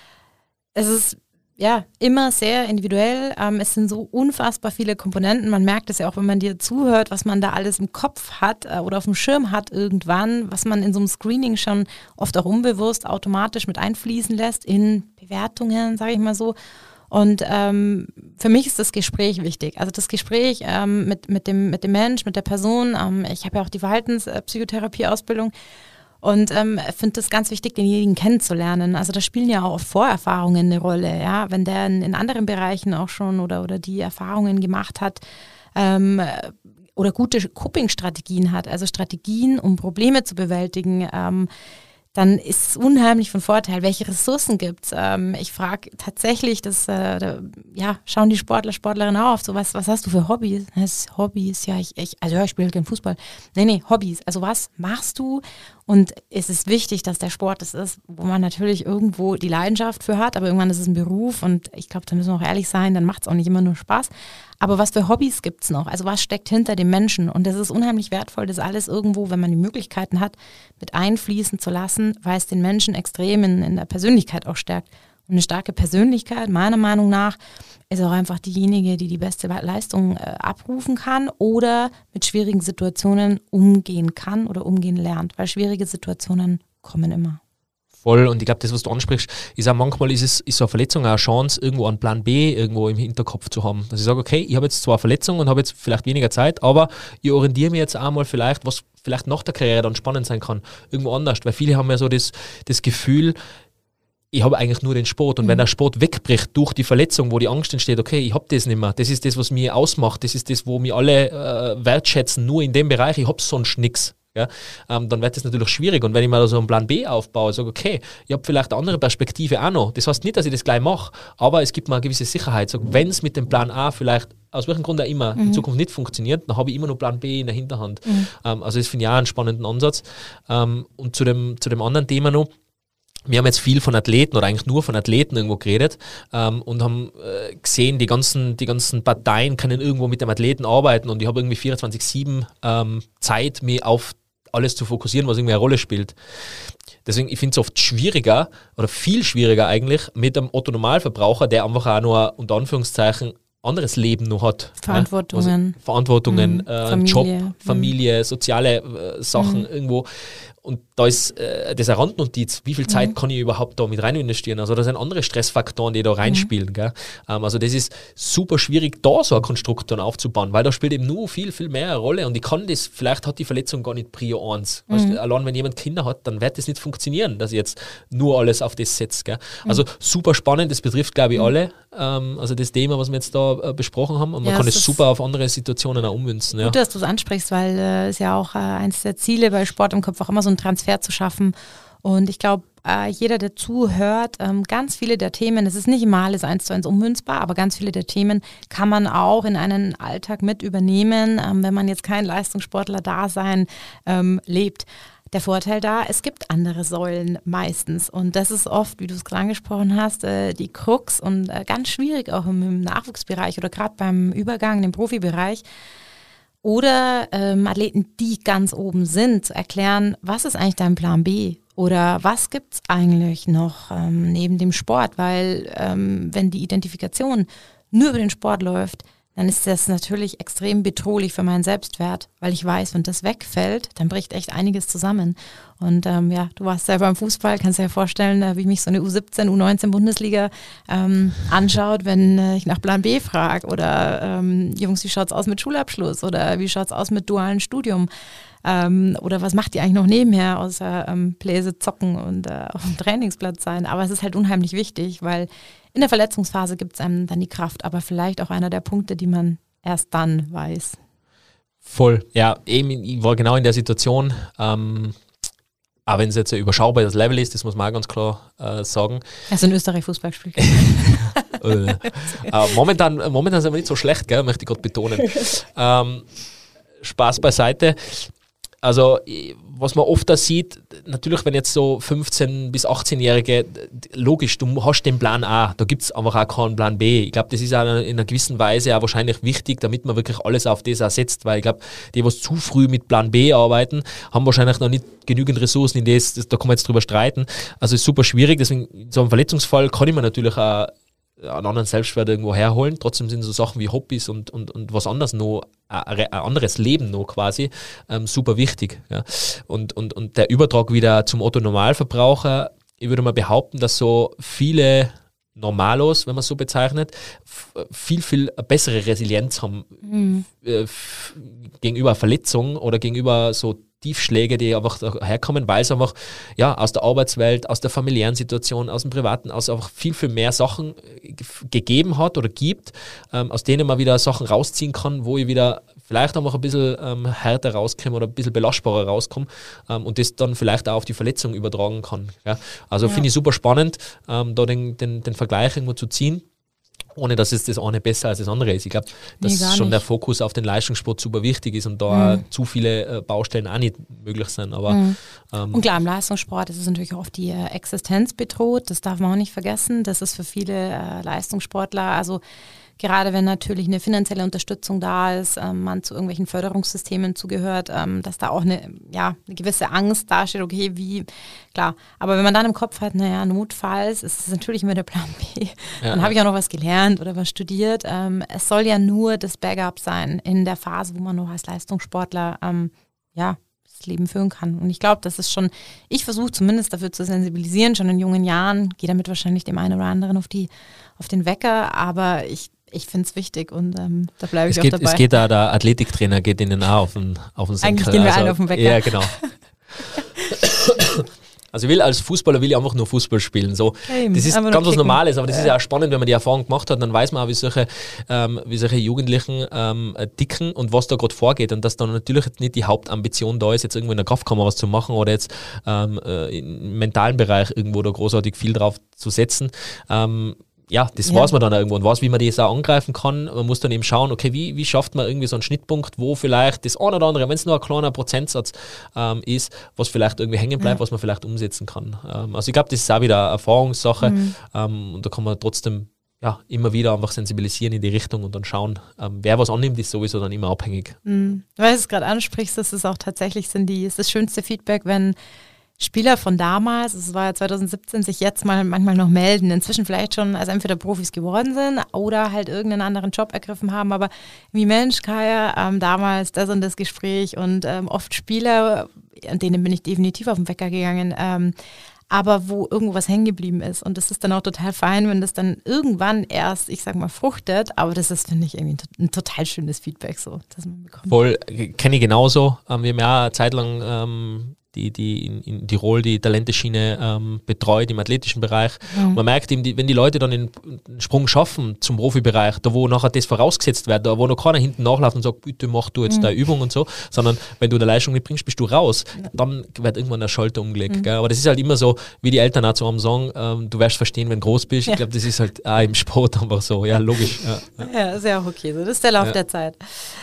Es ist ja immer sehr individuell. Ähm, es sind so unfassbar viele Komponenten. Man merkt es ja auch, wenn man dir zuhört, was man da alles im Kopf hat äh, oder auf dem Schirm hat irgendwann, was man in so einem Screening schon oft auch unbewusst automatisch mit einfließen lässt in Bewertungen, sage ich mal so. Und ähm, für mich ist das Gespräch wichtig. Also das Gespräch ähm, mit, mit, dem, mit dem Mensch, mit der Person. Ähm, ich habe ja auch die Verhaltenspsychotherapie-Ausbildung und ähm, finde es ganz wichtig, denjenigen kennenzulernen. Also da spielen ja auch Vorerfahrungen eine Rolle. Ja? Wenn der in, in anderen Bereichen auch schon oder, oder die Erfahrungen gemacht hat, ähm, oder gute Coping-Strategien hat, also Strategien, um Probleme zu bewältigen, ähm, dann ist es unheimlich von Vorteil. Welche Ressourcen gibt es? Ähm, ich frage tatsächlich, das, äh, da, ja, schauen die Sportler, Sportlerinnen auf, so was, was hast du für Hobbys? Das Hobbys, ja, ich, ich also ja, ich spiele keinen Fußball. Nee, nee, Hobbys. Also was machst du? Und es ist wichtig, dass der Sport das ist, wo man natürlich irgendwo die Leidenschaft für hat, aber irgendwann ist es ein Beruf und ich glaube, da müssen wir auch ehrlich sein, dann macht es auch nicht immer nur Spaß. Aber was für Hobbys gibt es noch? Also was steckt hinter dem Menschen? Und das ist unheimlich wertvoll, das alles irgendwo, wenn man die Möglichkeiten hat, mit einfließen zu lassen, weil es den Menschen extrem in, in der Persönlichkeit auch stärkt. Und eine starke Persönlichkeit, meiner Meinung nach, ist auch einfach diejenige, die die beste Leistung äh, abrufen kann oder mit schwierigen Situationen umgehen kann oder umgehen lernt, weil schwierige Situationen kommen immer. Voll, und ich glaube, das, was du ansprichst, ist auch manchmal ist es ist so eine Verletzung auch eine Chance, irgendwo einen Plan B irgendwo im Hinterkopf zu haben. Dass ich sage, okay, ich habe jetzt zwar eine Verletzung und habe jetzt vielleicht weniger Zeit, aber ich orientiere mich jetzt einmal vielleicht, was vielleicht nach der Karriere dann spannend sein kann, irgendwo anders. Weil viele haben ja so das, das Gefühl, ich habe eigentlich nur den Sport und mhm. wenn der Sport wegbricht durch die Verletzung, wo die Angst entsteht, okay, ich habe das nicht mehr, das ist das, was mich ausmacht, das ist das, wo mich alle äh, wertschätzen, nur in dem Bereich, ich habe sonst nichts. Ja, ähm, dann wird das natürlich schwierig. Und wenn ich mal so einen Plan B aufbaue, sage, okay, ich habe vielleicht eine andere Perspektive auch noch. Das heißt nicht, dass ich das gleich mache, aber es gibt mir eine gewisse Sicherheit. So, wenn es mit dem Plan A vielleicht, aus welchem Grund auch immer, mhm. in Zukunft nicht funktioniert, dann habe ich immer noch Plan B in der Hinterhand. Mhm. Ähm, also das finde ich auch einen spannenden Ansatz. Ähm, und zu dem, zu dem anderen Thema noch, wir haben jetzt viel von Athleten oder eigentlich nur von Athleten irgendwo geredet ähm, und haben äh, gesehen, die ganzen, die ganzen Parteien können irgendwo mit dem Athleten arbeiten und ich habe irgendwie vierundzwanzig sieben ähm, Zeit, mich auf alles zu fokussieren, was irgendwie eine Rolle spielt. Deswegen, ich finde es oft schwieriger oder viel schwieriger eigentlich mit einem Otto-Normalverbraucher, der einfach auch nur unter Anführungszeichen anderes Leben noch hat. Verantwortungen. Ja? Also Verantwortungen, mhm. äh, Familie. Job, Familie, mhm. soziale äh, Sachen mhm. irgendwo. Und da ist äh, das eine Randnotiz, wie viel Zeit mhm. kann ich überhaupt da mit rein investieren? Also da sind andere Stressfaktoren, die da reinspielen. Mhm. Gell? Ähm, also das ist super schwierig, da so ein Konstrukt dann aufzubauen, weil da spielt eben nur viel, viel mehr eine Rolle und ich kann das, vielleicht hat die Verletzung gar nicht Prio eins. Mhm. Weißt, allein wenn jemand Kinder hat, dann wird das nicht funktionieren, dass ich jetzt nur alles auf das setze. Gell? Also mhm. super spannend, das betrifft glaube ich mhm. alle, ähm, also das Thema, was wir jetzt da äh, besprochen haben und man ja, kann es super auf andere Situationen auch ummünzen. Gut, ja. dass du es ansprichst, weil es äh, ist ja auch äh, eins der Ziele bei Sport im Kopf auch immer so einen Transfer zu schaffen. Und ich glaube, äh, jeder, der zuhört, ähm, ganz viele der Themen, es ist nicht immer alles eins zu eins ummünzbar, aber ganz viele der Themen kann man auch in einen Alltag mit übernehmen, ähm, wenn man jetzt kein Leistungssportler-Dasein ähm, lebt. Der Vorteil da, es gibt andere Säulen meistens und das ist oft, wie du es gerade angesprochen hast, äh, die Krux und äh, ganz schwierig auch im, im Nachwuchsbereich oder gerade beim Übergang in den Profibereich. Oder ähm, Athleten, die ganz oben sind, zu erklären, was ist eigentlich dein Plan B? Oder was gibt es eigentlich noch ähm, neben dem Sport? Weil ähm, wenn die Identifikation nur über den Sport läuft, dann ist das natürlich extrem bedrohlich für meinen Selbstwert, weil ich weiß, wenn das wegfällt, dann bricht echt einiges zusammen. Und ähm, ja, du warst selber im Fußball, kannst dir ja vorstellen, äh, wie mich so eine U siebzehn, U neunzehn Bundesliga ähm, anschaut, wenn äh, ich nach Plan B frage oder ähm, Jungs, wie schaut's aus mit Schulabschluss oder wie schaut's aus mit dualem Studium? Ähm, oder was macht ihr eigentlich noch nebenher, außer ähm, Bläse zocken und äh, auf dem Trainingsplatz sein? Aber es ist halt unheimlich wichtig, weil in der Verletzungsphase gibt es einem dann die Kraft, aber vielleicht auch einer der Punkte, die man erst dann weiß. Voll, ja, eben, ich war genau in der Situation, ähm, auch wenn es jetzt ein überschaubares Level ist, das muss man auch ganz klar äh, sagen. Also in Österreich Fußball gespielt. äh, momentan, momentan sind wir nicht so schlecht, gell, möchte ich gerade betonen. ähm, Spaß beiseite. Also, was man oft da sieht, natürlich, wenn jetzt so fünfzehn- bis achtzehnjährige, logisch, du hast den Plan A, da gibt es einfach auch keinen Plan B. Ich glaube, das ist auch in einer gewissen Weise auch wahrscheinlich wichtig, damit man wirklich alles auf das auch setzt, weil ich glaube, die, was zu früh mit Plan B arbeiten, haben wahrscheinlich noch nicht genügend Ressourcen in das, das da kann man jetzt drüber streiten. Also, es ist super schwierig, deswegen, in so einem Verletzungsfall kann ich mir natürlich auch einen anderen Selbstwert irgendwo herholen. Trotzdem sind so Sachen wie Hobbys und, und, und was anderes noch, ein anderes Leben noch quasi, ähm, super wichtig. Ja. Und, und, und der Übertrag wieder zum Otto-Normalverbraucher, ich würde mal behaupten, dass so viele Normalos, wenn man es so bezeichnet, f- viel, viel bessere Resilienz haben Mhm. äh, f- gegenüber Verletzungen oder gegenüber so Tiefschläge, die einfach herkommen, weil es einfach ja, aus der Arbeitswelt, aus der familiären Situation, aus dem Privaten, aus einfach viel, viel mehr Sachen äh, ge- gegeben hat oder gibt, ähm, aus denen man wieder Sachen rausziehen kann, wo ich wieder vielleicht einfach ein bisschen ähm, härter rauskomme oder ein bisschen belastbarer rauskomme ähm, und das dann vielleicht auch auf die Verletzung übertragen kann. Ja? Also Ja. finde ich super spannend, ähm, da den, den, den Vergleich irgendwo zu ziehen. Ohne dass es das eine besser als das andere ist. Ich glaube, dass Nee, gar schon nicht. der Fokus auf den Leistungssport super wichtig ist und da Mhm. zu viele äh, Baustellen auch nicht möglich sind. Aber Mhm. ähm, Und klar, im Leistungssport ist es natürlich oft die äh, Existenz bedroht, das darf man auch nicht vergessen. Das ist für viele äh, Leistungssportler, also gerade wenn natürlich eine finanzielle Unterstützung da ist, ähm, man zu irgendwelchen Förderungssystemen zugehört, ähm, dass da auch eine, ja, eine gewisse Angst dasteht, okay, wie, klar. Aber wenn man dann im Kopf hat, naja, notfalls, ist es natürlich immer der Plan B. Ja, Dann habe ich auch noch was gelernt oder was studiert. Ähm, es soll ja nur das Backup sein in der Phase, wo man noch als Leistungssportler, ähm, ja, das Leben führen kann. Und ich glaube, das ist schon, ich versuche zumindest dafür zu sensibilisieren, schon in jungen Jahren, gehe damit wahrscheinlich dem einen oder anderen auf, die, auf den Wecker, aber ich, ich finde es wichtig und ähm, da bleibe ich es auch geht, dabei. es geht da, der Athletiktrainer geht ihnen auch auf den, auf den Senkel. Eigentlich gehen wir alle auf den Wecker. Ja, genau. Also ich will als Fußballer will ich einfach nur Fußball spielen. So. Eben, Das ist einfach nur ganz was kicken. Normales, aber das ist ja auch spannend, wenn man die Erfahrung gemacht hat, dann weiß man auch, wie solche, ähm, wie solche Jugendlichen ähm, äh, ticken und was da gerade vorgeht und dass dann natürlich jetzt nicht die Hauptambition da ist, jetzt irgendwo in der Kraftkammer was zu machen oder jetzt ähm, äh, im mentalen Bereich irgendwo da großartig viel drauf zu setzen. Ähm, Ja, das Ja. weiß man dann irgendwo und weiß, wie man das auch angreifen kann. Man muss dann eben schauen, okay, wie, wie schafft man irgendwie so einen Schnittpunkt, wo vielleicht das eine oder andere, wenn es nur ein kleiner Prozentsatz ähm, ist, was vielleicht irgendwie hängen bleibt, Ja. was man vielleicht umsetzen kann. Ähm, also ich glaube, das ist auch wieder eine Erfahrungssache Mhm. ähm, und da kann man trotzdem ja, immer wieder einfach sensibilisieren in die Richtung und dann schauen, ähm, wer was annimmt, ist sowieso dann immer abhängig. Mhm. Weil du es gerade ansprichst, das ist auch tatsächlich sind die, ist das schönste Feedback, wenn Spieler von damals, es war ja zwanzig siebzehn, sich jetzt mal manchmal noch melden, inzwischen vielleicht schon als entweder Profis geworden sind oder halt irgendeinen anderen Job ergriffen haben, aber wie Mensch, Kaya, ähm, damals das und das Gespräch und ähm, oft Spieler, an denen bin ich definitiv auf den Wecker gegangen, ähm, aber wo irgendwo was hängen geblieben ist und das ist dann auch total fein, wenn das dann irgendwann erst, ich sag mal, fruchtet, aber das ist, finde ich, irgendwie ein, to- ein total schönes Feedback so, das man bekommt. Voll, äh, kenne ich genauso. Ähm, wir haben ja auch eine Zeit lang ähm, die, die in, in Tirol die Talenteschiene ähm, betreut im athletischen Bereich. Mhm. Man merkt eben, die, wenn die Leute dann den, den Sprung schaffen zum Profibereich, da wo nachher das vorausgesetzt wird, da wo noch keiner hinten nachläuft und sagt, bitte mach du jetzt Mhm. deine Übung und so, sondern wenn du eine Leistung nicht bringst, bist du raus. Dann wird irgendwann der Schalter umgelegt. Mhm. Gell? Aber das ist halt immer so, wie die Eltern auch zu einem sagen, ähm, du wirst verstehen, wenn du groß bist. Ja. Ich glaube, das ist halt auch im Sport einfach so. Ja, logisch. Ja. Ja, ist ja auch okay. So, das ist der Lauf Ja. der Zeit.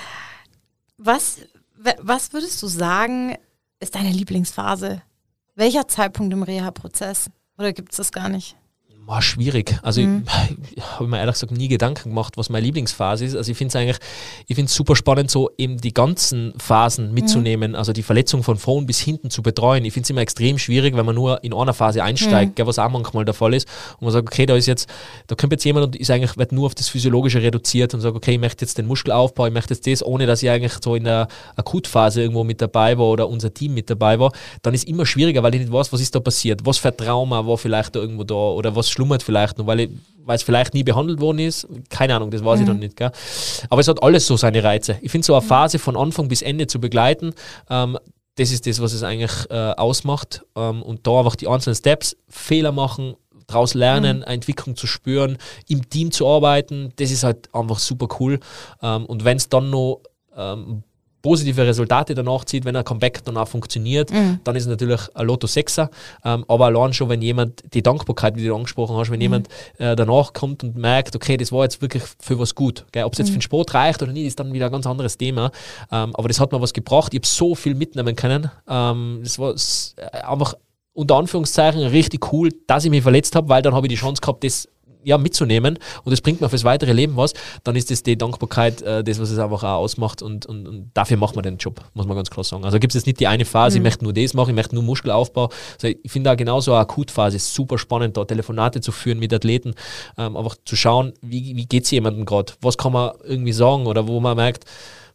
Was, w- was würdest du sagen, ist deine Lieblingsphase? Welcher Zeitpunkt im Reha-Prozess? Oder gibt es das gar nicht? War schwierig. Also Mhm. ich, ich habe mir ehrlich gesagt nie Gedanken gemacht, was meine Lieblingsphase ist. Also ich finde es eigentlich, ich finde es super spannend, so eben die ganzen Phasen mitzunehmen, also die Verletzung von vorn bis hinten zu betreuen. Ich finde es immer extrem schwierig, wenn man nur in einer Phase einsteigt, Mhm. gell, was auch manchmal der Fall ist. Und man sagt, okay, da ist jetzt, da kommt jetzt jemand und ist eigentlich, wird nur auf das Physiologische reduziert und sagt, okay, ich möchte jetzt den Muskelaufbau, ich möchte jetzt das, ohne dass ich eigentlich so in der Akutphase irgendwo mit dabei war oder unser Team mit dabei war, dann ist immer schwieriger, weil ich nicht weiß, was ist da passiert, was für ein Trauma war vielleicht da irgendwo da oder was schlummert vielleicht noch, weil, ich, weil es vielleicht nie behandelt worden ist. Keine Ahnung, das weiß Mhm. ich dann nicht. Gell? Aber es hat alles so seine Reize. Ich finde so eine Phase von Anfang bis Ende zu begleiten, ähm, das ist das, was es eigentlich äh, ausmacht. Ähm, und da einfach die einzelnen Steps, Fehler machen, daraus lernen, Mhm. eine Entwicklung zu spüren, im Team zu arbeiten, das ist halt einfach super cool. Ähm, und wenn es dann noch ähm, positive Resultate danach zieht, wenn ein Comeback dann auch funktioniert, Mhm. dann ist es natürlich ein Lotto Sechser. Ähm, aber allein schon, wenn jemand die Dankbarkeit, wie du angesprochen hast, wenn Mhm. jemand äh, danach kommt und merkt, okay, das war jetzt wirklich für was gut. Gell? Ob es jetzt Mhm. für den Sport reicht oder nicht, ist dann wieder ein ganz anderes Thema. Ähm, aber das hat mir was gebracht. Ich habe so viel mitnehmen können. Ähm, das war s- äh, einfach unter Anführungszeichen richtig cool, dass ich mich verletzt habe, weil dann habe ich die Chance gehabt, das ja, mitzunehmen und das bringt mir fürs weitere Leben was, dann ist das die Dankbarkeit, äh, das, was es einfach auch ausmacht und, und, und dafür macht man den Job, muss man ganz klar sagen. Also gibt es jetzt nicht die eine Phase, Mhm. ich möchte nur das machen, ich möchte nur Muskelaufbau. Also ich finde da genauso eine Akutphase ist super spannend, da Telefonate zu führen mit Athleten, ähm, einfach zu schauen, wie, wie geht es jemandem gerade, was kann man irgendwie sagen oder wo man merkt,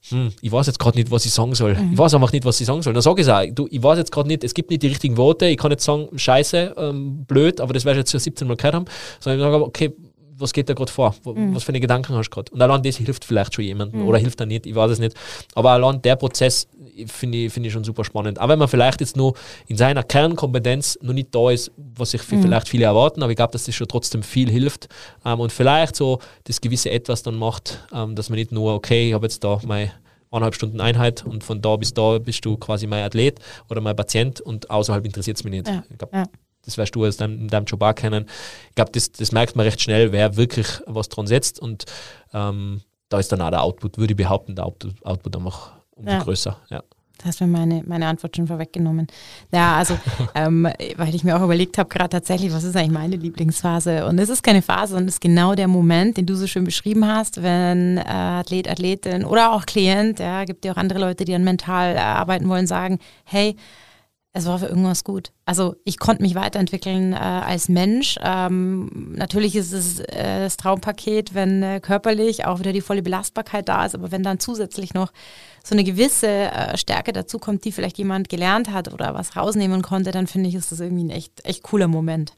hm, ich weiß jetzt gerade nicht, was ich sagen soll. Mhm. Ich weiß einfach nicht, was ich sagen soll. Dann sage ich es auch, du, ich weiß jetzt gerade nicht, es gibt nicht die richtigen Worte, ich kann nicht sagen, scheiße, ähm, blöd, aber das werde ich jetzt schon siebzehn Mal gehört haben, sondern ich sage, okay, was geht da gerade vor? Mhm. Was für eine Gedanken hast du gerade? Und allein das hilft vielleicht schon jemandem mhm. oder hilft er nicht, ich weiß es nicht. Aber allein der Prozess finde ich, find ich schon super spannend. Auch wenn man vielleicht jetzt nur in seiner Kernkompetenz noch nicht da ist, was sich mhm. vielleicht viele erwarten, aber ich glaube, dass das schon trotzdem viel hilft ähm, und vielleicht so das gewisse Etwas dann macht, ähm, dass man nicht nur, okay, ich habe jetzt da meine eineinhalb Stunden Einheit und von da bis da bist du quasi mein Athlet oder mein Patient und außerhalb interessiert es mich nicht. Ja. Ich glaub, ja. Das wirst du aus deinem, in deinem Job auch kennen. Ich glaube, das, das merkt man recht schnell, wer wirklich was dran setzt. Und ähm, da ist dann auch der Output, würde ich behaupten, der Output, Output einfach umso ja. größer. Ja. Du hast mir meine, meine Antwort schon vorweggenommen. Ja, also, ähm, weil ich mir auch überlegt habe, gerade tatsächlich, was ist eigentlich meine Lieblingsphase? Und es ist keine Phase, sondern es ist genau der Moment, den du so schön beschrieben hast, wenn äh, Athlet, Athletin oder auch Klient, ja, gibt ja auch andere Leute, die dann mental äh, arbeiten wollen, sagen, hey, es war für irgendwas gut. Also ich konnte mich weiterentwickeln äh, als Mensch. Ähm, natürlich ist es äh, das Traumpaket, wenn äh, körperlich auch wieder die volle Belastbarkeit da ist, aber wenn dann zusätzlich noch so eine gewisse äh, Stärke dazu kommt, die vielleicht jemand gelernt hat oder was rausnehmen konnte, dann finde ich, ist das irgendwie ein echt, echt cooler Moment.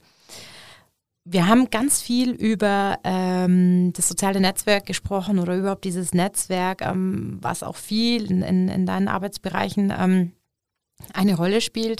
Wir haben ganz viel über ähm, das soziale Netzwerk gesprochen oder überhaupt dieses Netzwerk, ähm, was auch viel in, in, in deinen Arbeitsbereichen ähm, eine Rolle spielt.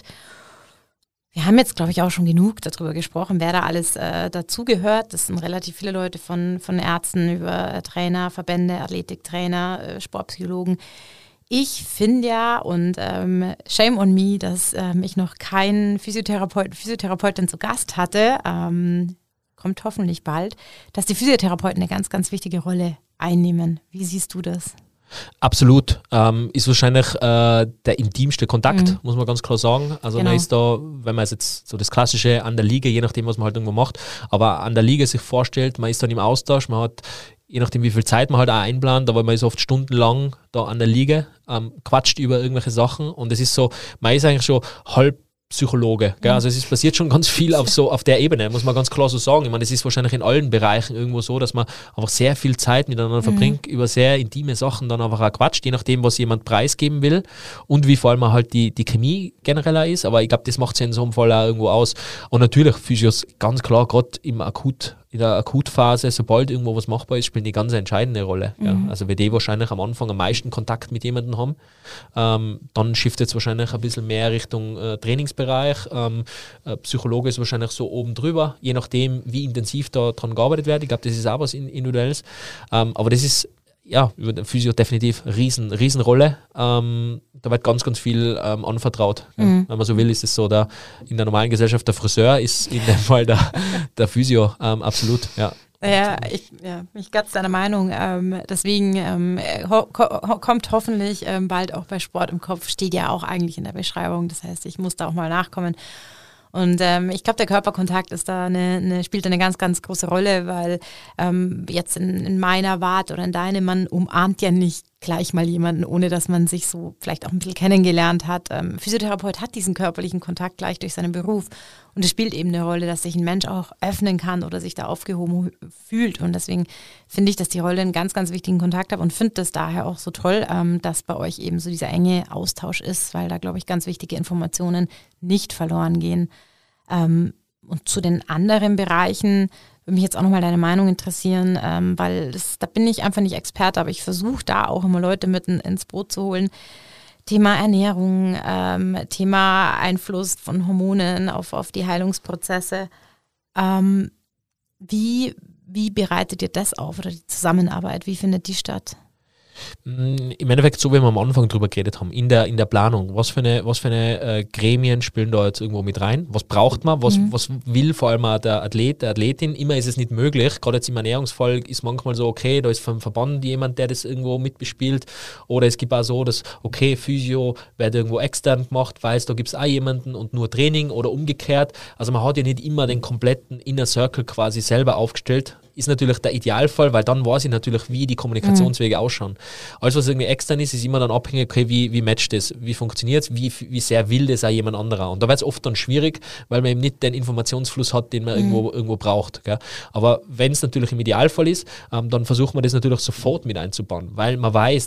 Wir haben jetzt, glaube ich, auch schon genug darüber gesprochen, wer da alles äh, dazugehört. Das sind relativ viele Leute von, von Ärzten über äh, Trainer, Verbände, Athletiktrainer, äh, Sportpsychologen. Ich finde ja, und ähm, shame on me, dass ähm, ich noch keinen Physiotherapeuten, Physiotherapeutin zu Gast hatte, ähm, kommt hoffentlich bald, dass die Physiotherapeuten eine ganz, ganz wichtige Rolle einnehmen. Wie siehst du das? Absolut. Ähm, ist wahrscheinlich äh, der intimste Kontakt, mhm. muss man ganz klar sagen. Also genau. Man ist da, wenn man es jetzt so das Klassische an der Liege, je nachdem, was man halt irgendwo macht, aber an der Liege sich vorstellt, man ist dann im Austausch, man hat, je nachdem, wie viel Zeit man halt auch einplant, aber man ist oft stundenlang da an der Liege, ähm, quatscht über irgendwelche Sachen und es ist so, man ist eigentlich schon halb Psychologe. Gell? Also es ist passiert schon ganz viel auf so auf der Ebene, muss man ganz klar so sagen. Ich meine, es ist wahrscheinlich in allen Bereichen irgendwo so, dass man einfach sehr viel Zeit miteinander mhm. verbringt, über sehr intime Sachen dann einfach auch quatscht, je nachdem, was jemand preisgeben will und wie vor allem halt die, die Chemie generell auch ist. Aber ich glaube, das macht es in so einem Fall auch irgendwo aus. Und natürlich Physios, ganz klar, gerade im Akut in der Akutphase, sobald irgendwo was machbar ist, spielen die ganz entscheidende Rolle. Mhm. Ja. Also wir die wahrscheinlich am Anfang am meisten Kontakt mit jemandem haben, ähm, dann shiftet es wahrscheinlich ein bisschen mehr Richtung äh, Trainingsbereich. Ähm, äh, Psychologe ist wahrscheinlich so oben drüber, je nachdem, wie intensiv da dran gearbeitet wird. Ich glaube, das ist auch was Individuelles. Ähm, aber das ist ja über den Physio definitiv eine riesen, riesen Rolle. Ähm, da wird ganz, ganz viel ähm, anvertraut. Mhm. Ja. Wenn man so will, ist es so, der, in der normalen Gesellschaft der Friseur ist in dem Fall der, der Physio, ähm, absolut, ja. Ja, ich, ja, ich ganz deiner Meinung. Ähm, deswegen ähm, ho- ho- kommt hoffentlich ähm, bald auch bei Sport im Kopf, steht ja auch eigentlich in der Beschreibung. Das heißt, ich muss da auch mal nachkommen. Und ähm, ich glaube, der Körperkontakt ist da eine, eine, spielt eine ganz, ganz große Rolle, weil ähm, jetzt in, in meiner Wart oder in deinem, man umarmt ja nicht gleich mal jemanden, ohne dass man sich so vielleicht auch ein bisschen kennengelernt hat. Ähm, Physiotherapeut hat diesen körperlichen Kontakt gleich durch seinen Beruf. Und es spielt eben eine Rolle, dass sich ein Mensch auch öffnen kann oder sich da aufgehoben fühlt. Und deswegen finde ich, dass die Rolle einen ganz, ganz wichtigen Kontakt hat und finde das daher auch so toll, ähm, dass bei euch eben so dieser enge Austausch ist, weil da, glaube ich, ganz wichtige Informationen nicht verloren gehen. Ähm, und zu den anderen Bereichen würde mich jetzt auch nochmal deine Meinung interessieren, ähm, weil das, da bin ich einfach nicht Experte, aber ich versuche da auch immer Leute mit in, ins Boot zu holen. Thema Ernährung, ähm, Thema Einfluss von Hormonen auf, auf die Heilungsprozesse. Ähm, wie, wie bereitet ihr das auf oder die Zusammenarbeit? Wie findet die statt? Im Endeffekt so, wie wir am Anfang drüber geredet haben, in der, in der Planung. Was für eine, was für eine äh, Gremien spielen da jetzt irgendwo mit rein? Was braucht man? Was, mhm. was will vor allem auch der Athlet, der Athletin? Immer ist es nicht möglich. Gerade jetzt im Ernährungsfall ist manchmal so, okay, da ist vom Verband jemand, der das irgendwo mitbespielt. Oder es gibt auch so, dass, okay, Physio wird irgendwo extern gemacht, weil da gibt es auch jemanden und nur Training oder umgekehrt. Also man hat ja nicht immer den kompletten Inner Circle quasi selber aufgestellt. Ist natürlich der Idealfall, weil dann weiß ich natürlich, wie die Kommunikationswege mhm. ausschauen. Alles, was irgendwie extern ist, ist immer dann abhängig, okay, wie, wie matcht das, wie funktioniert es, wie, wie sehr will das auch jemand anderer. Und da wird es oft dann schwierig, weil man eben nicht den Informationsfluss hat, den man mhm. irgendwo, irgendwo braucht. Gell? Aber wenn es natürlich im Idealfall ist, ähm, dann versucht man das natürlich sofort mit einzubauen, weil man weiß, dass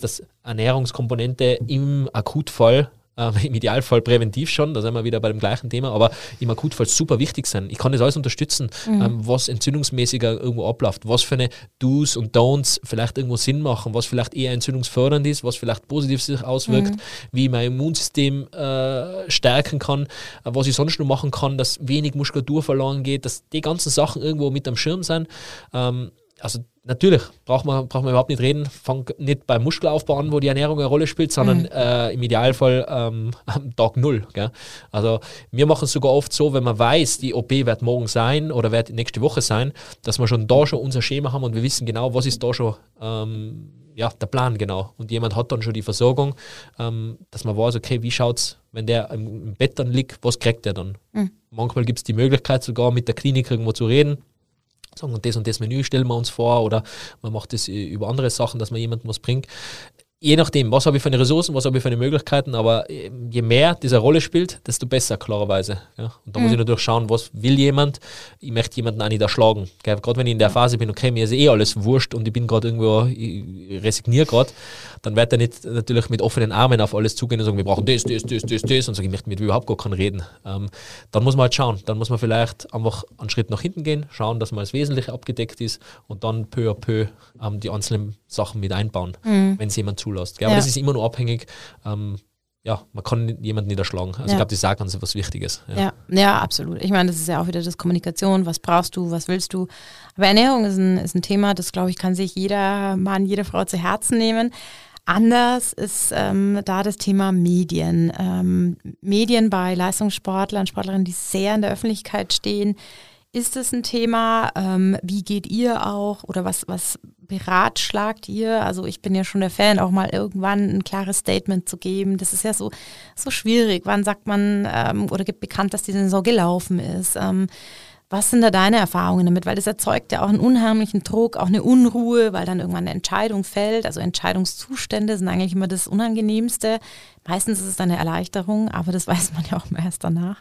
Ernährungskomponente im Akutfall, ähm, im Idealfall präventiv schon, da sind wir wieder bei dem gleichen Thema, aber im Akutfall super wichtig sein. Ich kann das alles unterstützen, mhm. ähm, was entzündungsmäßiger irgendwo abläuft, was für eine Do's und Don'ts vielleicht irgendwo Sinn machen, was vielleicht eher entzündungsfördernd ist, was vielleicht positiv sich auswirkt, mhm. wie ich mein Immunsystem äh, stärken kann, äh, was ich sonst noch machen kann, dass wenig Muskulatur verloren geht, dass die ganzen Sachen irgendwo mit am Schirm sind. Ähm, also natürlich, braucht man, braucht man überhaupt nicht reden, fang nicht beim Muskelaufbau an, wo die Ernährung eine Rolle spielt, sondern mhm. äh, im Idealfall ähm, am Tag null. Gell? Also wir machen es sogar oft so, wenn man weiß, die O P wird morgen sein oder wird nächste Woche sein, dass wir schon da schon unser Schema haben und wir wissen genau, was ist da schon ähm, ja, der Plan genau. Und jemand hat dann schon die Versorgung, ähm, dass man weiß, okay, wie schaut es, wenn der im, im Bett dann liegt, was kriegt der dann? Mhm. Manchmal gibt es die Möglichkeit sogar mit der Klinik irgendwo zu reden, sagen, und das und das Menü stellen wir uns vor oder man macht das über andere Sachen, dass man jemandem was bringt. Je nachdem, was habe ich für eine Ressourcen, was habe ich für eine Möglichkeiten, aber je mehr diese Rolle spielt, desto besser, klarerweise. Ja. Und da mhm. muss ich natürlich schauen, was will jemand, ich möchte jemanden auch nicht erschlagen. Gerade wenn ich in der Phase bin, okay, mir ist eh alles wurscht und ich bin gerade irgendwo, ich resigniere gerade, dann wird er nicht natürlich mit offenen Armen auf alles zugehen und sagen, wir brauchen das, das, das, das, das und sagen, ich möchte mit überhaupt gar keinen reden. Ähm, dann muss man halt schauen, dann muss man vielleicht einfach einen Schritt nach hinten gehen, schauen, dass man das Wesentliche abgedeckt ist und dann peu à peu ähm, die einzelnen Sachen mit einbauen, mhm. wenn es jemand zulässt. Aber ja. das ist immer nur abhängig, ähm, ja, man kann jemanden nicht erschlagen. Also ja. ich glaube, das ist auch ganz etwas Wichtiges. Ja. Ja. ja, absolut. Ich meine, das ist ja auch wieder das Kommunikation, was brauchst du, was willst du. Aber Ernährung ist ein, ist ein Thema, das, glaube ich, kann sich jeder Mann, jede Frau zu Herzen nehmen. Anders ist ähm, da das Thema Medien. Ähm, Medien bei Leistungssportlern, Sportlerinnen, die sehr in der Öffentlichkeit stehen. Ist es ein Thema? Ähm, wie geht ihr auch oder was, was beratschlagt ihr? Also ich bin ja schon der Fan, auch mal irgendwann ein klares Statement zu geben. Das ist ja so, so schwierig. Wann sagt man ähm, oder gibt bekannt, dass die Saison gelaufen ist? Ähm, was sind da deine Erfahrungen damit? Weil das erzeugt ja auch einen unheimlichen Druck, auch eine Unruhe, weil dann irgendwann eine Entscheidung fällt. Also Entscheidungszustände sind eigentlich immer das Unangenehmste. Meistens ist es dann eine Erleichterung, aber das weiß man ja auch erst danach.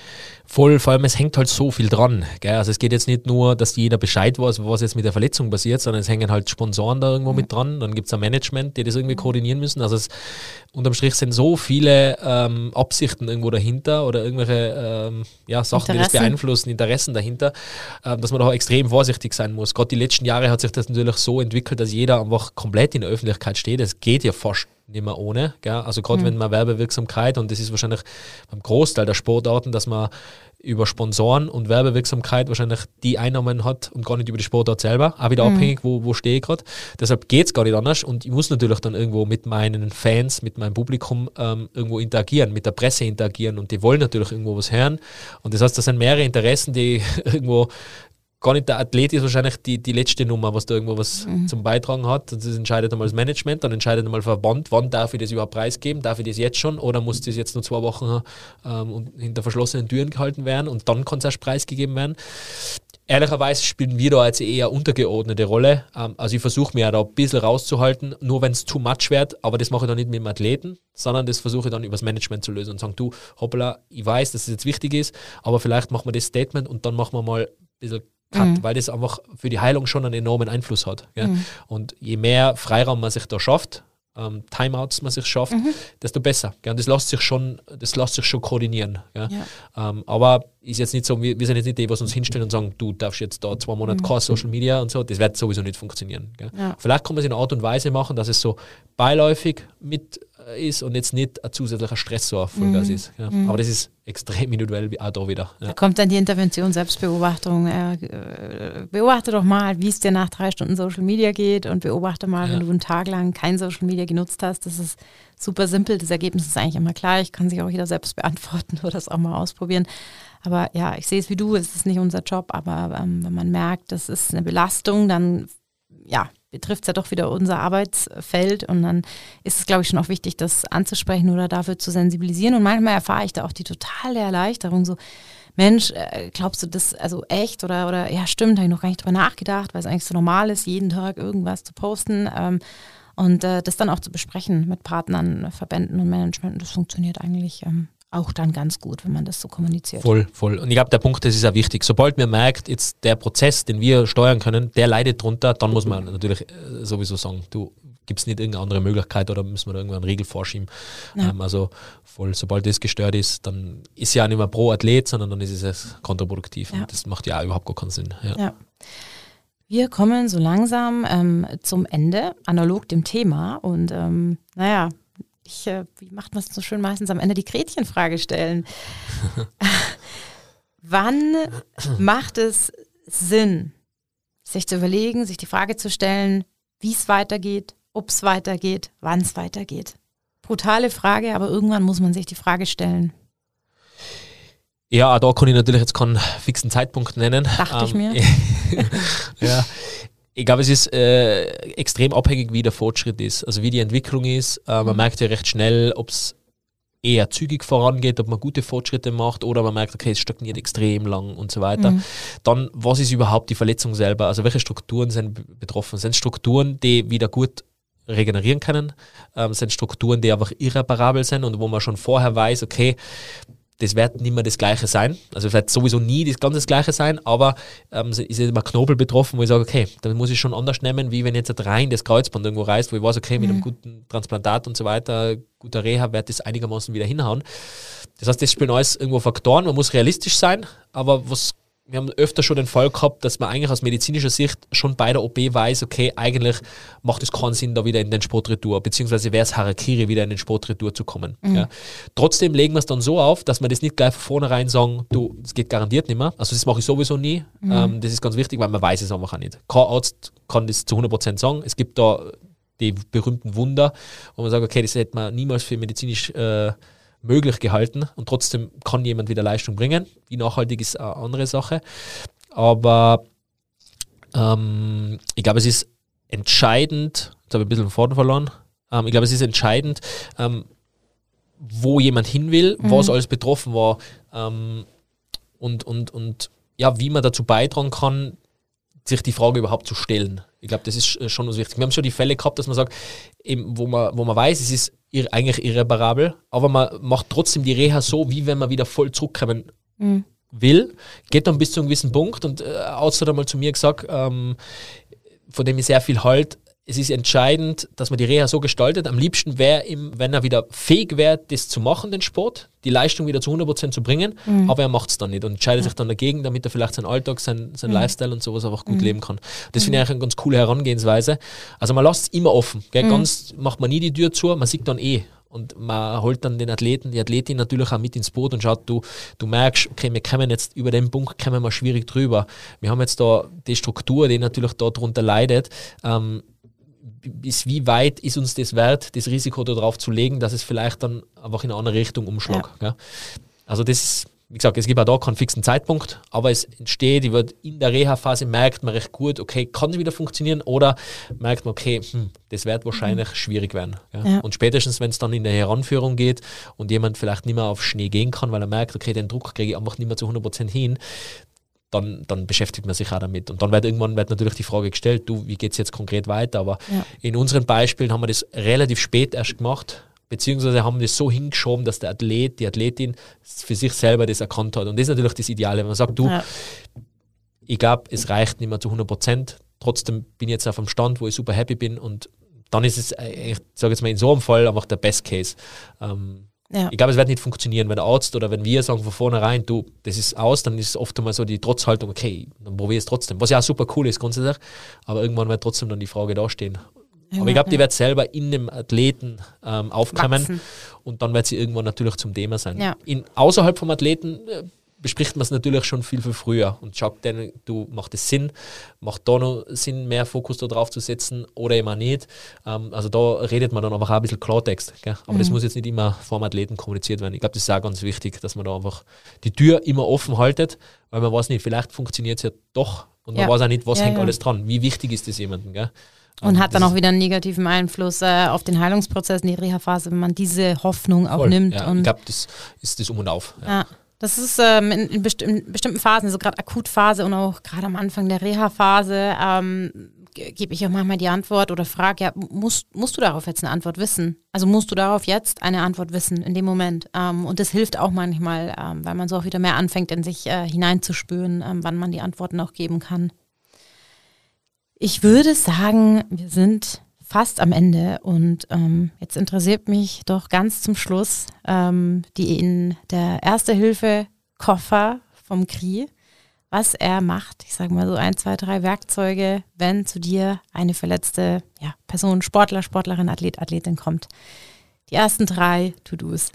Voll, vor allem es hängt halt so viel dran. Gell? Also es geht jetzt nicht nur, dass jeder Bescheid weiß, was jetzt mit der Verletzung passiert, sondern es hängen halt Sponsoren da irgendwo mhm. mit dran. Dann gibt es ein Management, die das irgendwie koordinieren müssen. Also es, unterm Strich sind so viele ähm, Absichten irgendwo dahinter oder irgendwelche ähm, ja, Sachen, die das beeinflussen, Interessen dahinter, äh, dass man da auch extrem vorsichtig sein muss. Gerade die letzten Jahre hat sich das natürlich so entwickelt, dass jeder einfach komplett in der Öffentlichkeit steht. Das geht ja fast nicht mehr ohne. Gell? Also gerade mhm. wenn man Werbewirksamkeit, und das ist wahrscheinlich beim Großteil der Sportarten, dass man über Sponsoren und Werbewirksamkeit wahrscheinlich die Einnahmen hat und gar nicht über die Sportart selber, auch wieder mhm. abhängig, wo, wo stehe ich gerade. Deshalb geht es gar nicht anders und ich muss natürlich dann irgendwo mit meinen Fans, mit meinem Publikum ähm, irgendwo interagieren, mit der Presse interagieren und die wollen natürlich irgendwo was hören und das heißt, das sind mehrere Interessen, die irgendwo gar nicht der Athlet ist wahrscheinlich die, die letzte Nummer, was da irgendwo was mhm. zum Beitragen hat. Das entscheidet einmal das Management, dann entscheidet einmal der Verband, wann darf ich das überhaupt preisgeben, darf ich das jetzt schon oder muss das jetzt nur zwei Wochen ähm, hinter verschlossenen Türen gehalten werden und dann kann es erst preisgegeben werden. Ehrlicherweise spielen wir da jetzt eher untergeordnete Rolle. Ähm, also ich versuche mir ja da ein bisschen rauszuhalten, nur wenn es too much wird, aber das mache ich dann nicht mit dem Athleten, sondern das versuche ich dann übers Management zu lösen und sagen, du, hoppla, ich weiß, dass es jetzt wichtig ist, aber vielleicht machen wir das Statement und dann machen wir mal ein bisschen Cut, mhm. weil das einfach für die Heilung schon einen enormen Einfluss hat. Gell? Mhm. Und je mehr Freiraum man sich da schafft, ähm, Timeouts man sich schafft, mhm. desto besser. Gell? Und das lässt sich schon, das lässt sich schon koordinieren. Gell? Ja. Ähm, aber ist jetzt nicht so, wir, wir sind jetzt nicht die, was uns hinstellen und sagen, du darfst jetzt da zwei Monate mhm. kein Social Media und so, das wird sowieso nicht funktionieren. Gell? Ja. Vielleicht kann man es in einer Art und Weise machen, dass es so beiläufig mit ist und jetzt nicht ein zusätzlicher Stressor Vollgas mhm. ist. Ja. Mhm. Aber das ist extrem individuell auch da wieder. Ja. Da kommt dann die Intervention, Selbstbeobachtung. Äh, beobachte doch mal, wie es dir nach drei Stunden Social Media geht und beobachte mal, ja. wenn du einen Tag lang kein Social Media genutzt hast. Das ist super simpel. Das Ergebnis ist eigentlich immer gleich. Kann sich auch jeder selbst beantworten oder das auch mal ausprobieren. Aber ja, ich sehe es wie du, es ist nicht unser Job, aber ähm, wenn man merkt, das ist eine Belastung, dann ja, betrifft es ja doch wieder unser Arbeitsfeld und dann ist es, glaube ich, schon auch wichtig, das anzusprechen oder dafür zu sensibilisieren und manchmal erfahre ich da auch die totale Erleichterung, so Mensch, glaubst du das also echt oder, oder ja stimmt, habe ich noch gar nicht drüber nachgedacht, weil es eigentlich so normal ist, jeden Tag irgendwas zu posten ähm, und äh, das dann auch zu besprechen mit Partnern, Verbänden und Management, das funktioniert eigentlich ähm, auch dann ganz gut, wenn man das so kommuniziert. Voll, voll. Und ich glaube, der Punkt, das ist auch wichtig. Sobald man merkt, jetzt der Prozess, den wir steuern können, der leidet drunter, dann muss man natürlich sowieso sagen, du, gibt es nicht irgendeine andere Möglichkeit oder müssen wir da irgendwann eine Regel vorschieben. Ja. Ähm, also voll, sobald das gestört ist, dann ist ja nicht mehr pro Athlet, sondern dann ist es kontraproduktiv. Ja. Und das macht ja auch überhaupt gar keinen Sinn. Ja. Ja. Wir kommen so langsam ähm, zum Ende, analog dem Thema. Und ähm, naja, ich, äh, wie macht man es so schön meistens am Ende, die Gretchenfrage stellen. Wann macht es Sinn, sich zu überlegen, sich die Frage zu stellen, wie es weitergeht, ob es weitergeht, wann es weitergeht? Brutale Frage, aber irgendwann muss man sich die Frage stellen. Ja, da kann ich natürlich jetzt keinen fixen Zeitpunkt nennen. Dachte ähm, ich mir. Ja, ich glaube, es ist äh, extrem abhängig, wie der Fortschritt ist, also wie die Entwicklung ist. Äh, man mhm. merkt ja recht schnell, ob es eher zügig vorangeht, ob man gute Fortschritte macht oder man merkt, okay, es stagniert extrem lang und so weiter. Mhm. Dann, was ist überhaupt die Verletzung selber? Also welche Strukturen sind betroffen? Sind Strukturen, die wieder gut regenerieren können? Ähm, sind Strukturen, die einfach irreparabel sind und wo man schon vorher weiß, okay, das wird nicht mehr das Gleiche sein. Also es wird sowieso nie das ganz das Gleiche sein, aber ähm, ist jetzt immer Knobel betroffen, wo ich sage, okay, dann muss ich schon anders nehmen, wie wenn jetzt rein das Kreuzband irgendwo reißt, wo ich weiß, okay, mit mhm. einem guten Transplantat und so weiter, guter Reha, wird das einigermaßen wieder hinhauen. Das heißt, das spielen alles irgendwo Faktoren, man muss realistisch sein, aber was wir haben öfter schon den Fall gehabt, dass man eigentlich aus medizinischer Sicht schon bei der O P weiß, okay, eigentlich macht es keinen Sinn, da wieder in den Sportretour, beziehungsweise wäre es Harakiri, wieder in den Sportretour zu kommen. Mhm. Ja. Trotzdem legen wir es dann so auf, dass wir das nicht gleich von vornherein sagen, du, es geht garantiert nicht mehr. Also das mache ich sowieso nie. Mhm. Ähm, das ist ganz wichtig, weil man weiß es einfach auch nicht. Kein Arzt kann das zu hundert Prozent sagen. Es gibt da die berühmten Wunder, wo man sagt, okay, das hätte man niemals für medizinisch äh, möglich gehalten und trotzdem kann jemand wieder Leistung bringen. Wie nachhaltig ist eine andere Sache. Aber ähm, ich glaube, es ist entscheidend, jetzt habe ich ein bisschen den Faden verloren, ähm, ich glaube, es ist entscheidend, ähm, wo jemand hin will, mhm. was alles betroffen war ähm, und, und, und ja, wie man dazu beitragen kann, sich die Frage überhaupt zu stellen. Ich glaube, das ist schon was wichtig. Wir haben schon die Fälle gehabt, dass man sagt, eben, wo, man, wo man weiß, es ist ir- eigentlich irreparabel, aber man macht trotzdem die Reha so, wie wenn man wieder voll zurückkommen mhm. will, geht dann bis zu einem gewissen Punkt und äh, Arzt hat einmal zu mir gesagt, ähm, von dem ich sehr viel halte, es ist entscheidend, dass man die Reha so gestaltet. Am liebsten wäre ihm, wenn er wieder fähig wäre, das zu machen, den Sport, die Leistung wieder zu hundert Prozent zu bringen, mhm. aber er macht es dann nicht und entscheidet ja. sich dann dagegen, damit er vielleicht seinen Alltag, sein, sein mhm. Lifestyle und sowas einfach gut mhm. leben kann. Das mhm. finde ich eigentlich eine ganz coole Herangehensweise. Also man lässt es immer offen. Gell? Mhm. Ganz macht man nie die Tür zu, man sieht dann eh. Und man holt dann den Athleten, die Athletin natürlich auch mit ins Boot und schaut, du, du merkst, okay, wir kommen jetzt über den Punkt kommen wir schwierig drüber. Wir haben jetzt da die Struktur, die natürlich darunter leidet. Ähm, bis wie weit ist uns das wert, das Risiko darauf zu legen, dass es vielleicht dann einfach in eine andere Richtung umschlägt. Ja. Also das ist, wie gesagt, es gibt auch da keinen fixen Zeitpunkt, aber es entsteht, die wird in der Reha-Phase merkt man recht gut, okay, kann es wieder funktionieren oder merkt man, okay, hm, das wird wahrscheinlich mhm. schwierig werden. Ja. Ja. Und spätestens, wenn es dann in der Heranführung geht und jemand vielleicht nicht mehr auf Schnee gehen kann, weil er merkt, okay, den Druck kriege ich einfach nicht mehr zu hundert Prozent hin, Dann, dann beschäftigt man sich auch damit. Und dann wird irgendwann wird natürlich die Frage gestellt, du, wie geht es jetzt konkret weiter? Aber ja. in unseren Beispielen haben wir das relativ spät erst gemacht, beziehungsweise haben wir das so hingeschoben, dass der Athlet, die Athletin für sich selber das erkannt hat. Und das ist natürlich das Ideale, wenn man sagt, du, ja. ich glaube, es reicht nicht mehr zu hundert Prozent, trotzdem bin ich jetzt auf einem Stand, wo ich super happy bin und dann ist es, ich sage jetzt mal in so einem Fall, einfach der Best Case. Ähm, Ja. Ich glaube, es wird nicht funktionieren, wenn der Arzt oder wenn wir sagen von vornherein, du, das ist aus, dann ist es oft einmal so die Trotzhaltung, okay, dann probier es trotzdem. Was ja auch super cool ist grundsätzlich, aber irgendwann wird trotzdem dann die Frage dastehen. Ja, aber ich glaube, ja. die wird selber in dem Athleten ähm, aufkommen Wachsen. Und dann wird sie irgendwann natürlich zum Thema sein. Ja. In, außerhalb vom Athleten äh, bespricht man es natürlich schon viel, viel früher und schaut dann, du, macht es Sinn, macht da noch Sinn, mehr Fokus da drauf zu setzen oder immer nicht. Ähm, also da redet man dann einfach auch ein bisschen Klartext. Gell? Aber mhm. das muss jetzt nicht immer vor dem Athleten kommuniziert werden. Ich glaube, das ist auch ganz wichtig, dass man da einfach die Tür immer offen haltet, weil man weiß nicht, vielleicht funktioniert es ja doch und man ja. weiß auch nicht, was ja, hängt ja. alles dran. Wie wichtig ist das jemandem? Gell? Und um, hat dann auch wieder einen negativen Einfluss äh, auf den Heilungsprozess in die Reha-Phase, wenn man diese Hoffnung auch voll. nimmt. Ja, und ich glaube, das ist das Um und Auf. Ja. Ja. Das ist ähm, in, in, besti- in bestimmten Phasen, also gerade Akutphase und auch gerade am Anfang der Reha-Phase, ähm, g- gebe ich auch manchmal die Antwort oder frage, ja, musst, musst du darauf jetzt eine Antwort wissen? Also musst du darauf jetzt eine Antwort wissen in dem Moment? Ähm, und das hilft auch manchmal, ähm, weil man so auch wieder mehr anfängt, in sich äh, hineinzuspüren, ähm, wann man die Antworten auch geben kann. Ich würde sagen, wir sind fast am Ende und ähm, jetzt interessiert mich doch ganz zum Schluss ähm, die in der Erste-Hilfe-Koffer vom K R I, was er macht. Ich sage mal so ein, zwei, drei Werkzeuge, wenn zu dir eine verletzte ja, Person, Sportler, Sportlerin, Athlet, Athletin kommt. Die ersten drei To-Dos.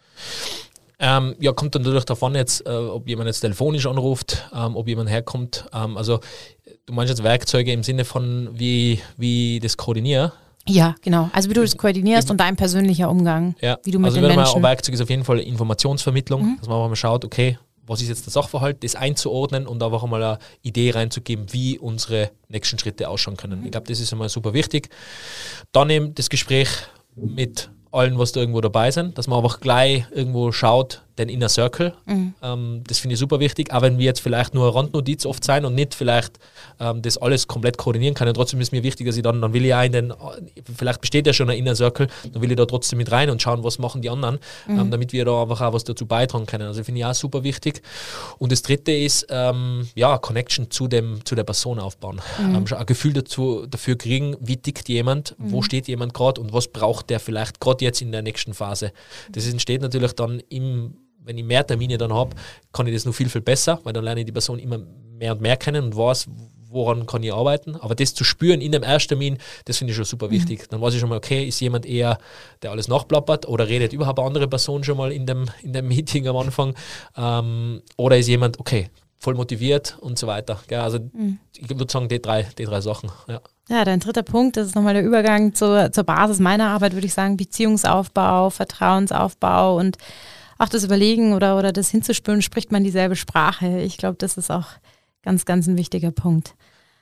Ähm, ja, kommt dann natürlich davon jetzt, äh, ob jemand jetzt telefonisch anruft, ähm, ob jemand herkommt. Ähm, also du meinst jetzt Werkzeuge im Sinne von, wie, wie das koordiniere? Ja, genau. Also wie du das koordinierst und dein persönlicher Umgang, ja. wie du mit also den Menschen... Also ein Werkzeug ist auf jeden Fall Informationsvermittlung, mhm. dass man auch mal schaut, okay, was ist jetzt der Sachverhalt, das einzuordnen und einfach mal eine Idee reinzugeben, wie unsere nächsten Schritte ausschauen können. Mhm. Ich glaube, das ist einmal super wichtig. Dann eben das Gespräch mit allen, was da irgendwo dabei sind, dass man einfach gleich irgendwo schaut, den Inner Circle. Mhm. Ähm, das finde ich super wichtig, auch wenn wir jetzt vielleicht nur eine Randnotiz oft sein und nicht vielleicht ähm, das alles komplett koordinieren kann. Und trotzdem ist mir wichtig, dass ich dann, dann will ich auch in den, vielleicht besteht ja schon ein Inner Circle, dann will ich da trotzdem mit rein und schauen, was machen die anderen, mhm. ähm, damit wir da einfach auch was dazu beitragen können. Also finde ich auch super wichtig. Und das dritte ist, ähm, ja, Connection zu dem, zu der Person aufbauen. Mhm. Ähm, ein Gefühl dazu, dafür kriegen, wie tickt jemand, mhm. wo steht jemand gerade und was braucht der vielleicht gerade jetzt in der nächsten Phase. Das entsteht natürlich dann im, wenn ich mehr Termine dann habe, kann ich das noch viel, viel besser, weil dann lerne ich die Person immer mehr und mehr kennen und weiß, woran kann ich arbeiten. Aber das zu spüren in dem ersten Termin, das finde ich schon super wichtig. Mhm. Dann weiß ich schon mal, okay, ist jemand eher, der alles nachplappert oder redet überhaupt eine andere Person schon mal in dem, in dem Meeting am Anfang ähm, oder ist jemand, okay, voll motiviert und so weiter. Ja, also mhm. ich würde sagen, die drei, die drei Sachen, ja. Ja, dein dritter Punkt, das ist nochmal der Übergang zur, zur Basis meiner Arbeit, würde ich sagen, Beziehungsaufbau, Vertrauensaufbau und auch das Überlegen oder, oder das hinzuspüren, spricht man dieselbe Sprache. Ich glaube, das ist auch ganz, ganz ein wichtiger Punkt.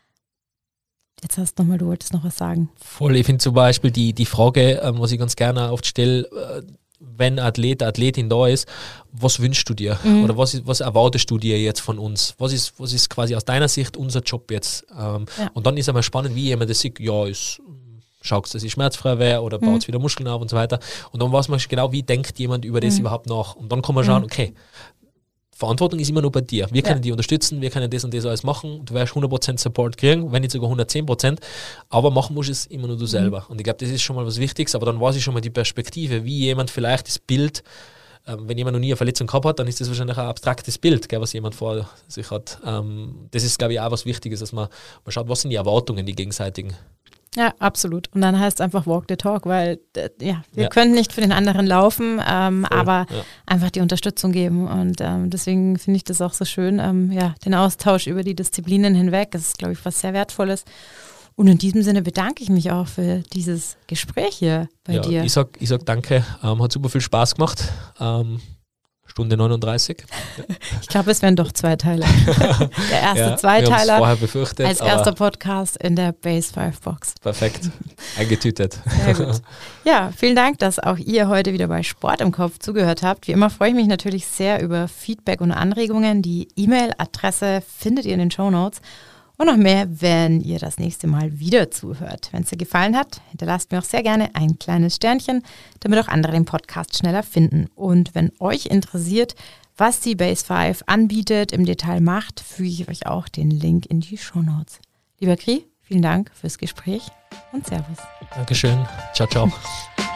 Jetzt hast du nochmal, du wolltest noch was sagen. Voll, ich finde zum Beispiel die, die Frage, ähm, was ich ganz gerne oft stelle, äh, wenn ein Athlet, eine Athletin da ist, was wünschst du dir? Mhm. Oder was, ist, was erwartest du dir jetzt von uns? Was ist, was ist quasi aus deiner Sicht unser Job jetzt? Ähm, ja. Und dann ist einmal spannend, wie jemand das sieht, ja, ist, schaust, dass ich schmerzfrei wäre oder baut mhm. wieder Muskeln auf und so weiter. Und dann weiß man genau, wie denkt jemand über das mhm. überhaupt nach. Und dann kann man schauen, okay, Verantwortung ist immer nur bei dir. Wir können ja. dich unterstützen, wir können das und das alles machen. Du wirst hundert Prozent Support kriegen, wenn nicht sogar hundertzehn Prozent. Aber machen musst es immer nur du selber. Mhm. Und ich glaube, das ist schon mal was Wichtiges. Aber dann weiß ich schon mal die Perspektive, wie jemand vielleicht das Bild, ähm, wenn jemand noch nie eine Verletzung gehabt hat, dann ist das wahrscheinlich ein abstraktes Bild, gell, was jemand vor sich hat. Ähm, das ist, glaube ich, auch was Wichtiges, dass man, man schaut, was sind die Erwartungen, die gegenseitigen. Ja, absolut. Und dann heißt es einfach walk the talk, weil äh, ja, wir ja. können nicht für den anderen laufen, ähm, aber ja. einfach die Unterstützung geben. Und ähm, deswegen finde ich das auch so schön, ähm, ja, den Austausch über die Disziplinen hinweg. Das ist, glaube ich, was sehr Wertvolles. Und in diesem Sinne bedanke ich mich auch für dieses Gespräch hier bei ja, dir. Ich sag, ich sag danke, ähm, hat super viel Spaß gemacht. Ähm, Stunde neununddreißig. Ich glaube, es wären doch zwei Teile. Der erste ja, Zweiteiler vorher befürchtet, als erster Podcast in der Base fünf Box. Perfekt, eingetütet. Sehr gut. Ja, vielen Dank, dass auch ihr heute wieder bei Sport im Kopf zugehört habt. Wie immer freue ich mich natürlich sehr über Feedback und Anregungen. Die E-Mail-Adresse findet ihr in den Shownotes. Und noch mehr, wenn ihr das nächste Mal wieder zuhört. Wenn es dir gefallen hat, hinterlasst mir auch sehr gerne ein kleines Sternchen, damit auch andere den Podcast schneller finden. Und wenn euch interessiert, was die Base fünf anbietet, im Detail macht, füge ich euch auch den Link in die Shownotes. Lieber Kri, vielen Dank fürs Gespräch und Servus. Dankeschön. Ciao, ciao.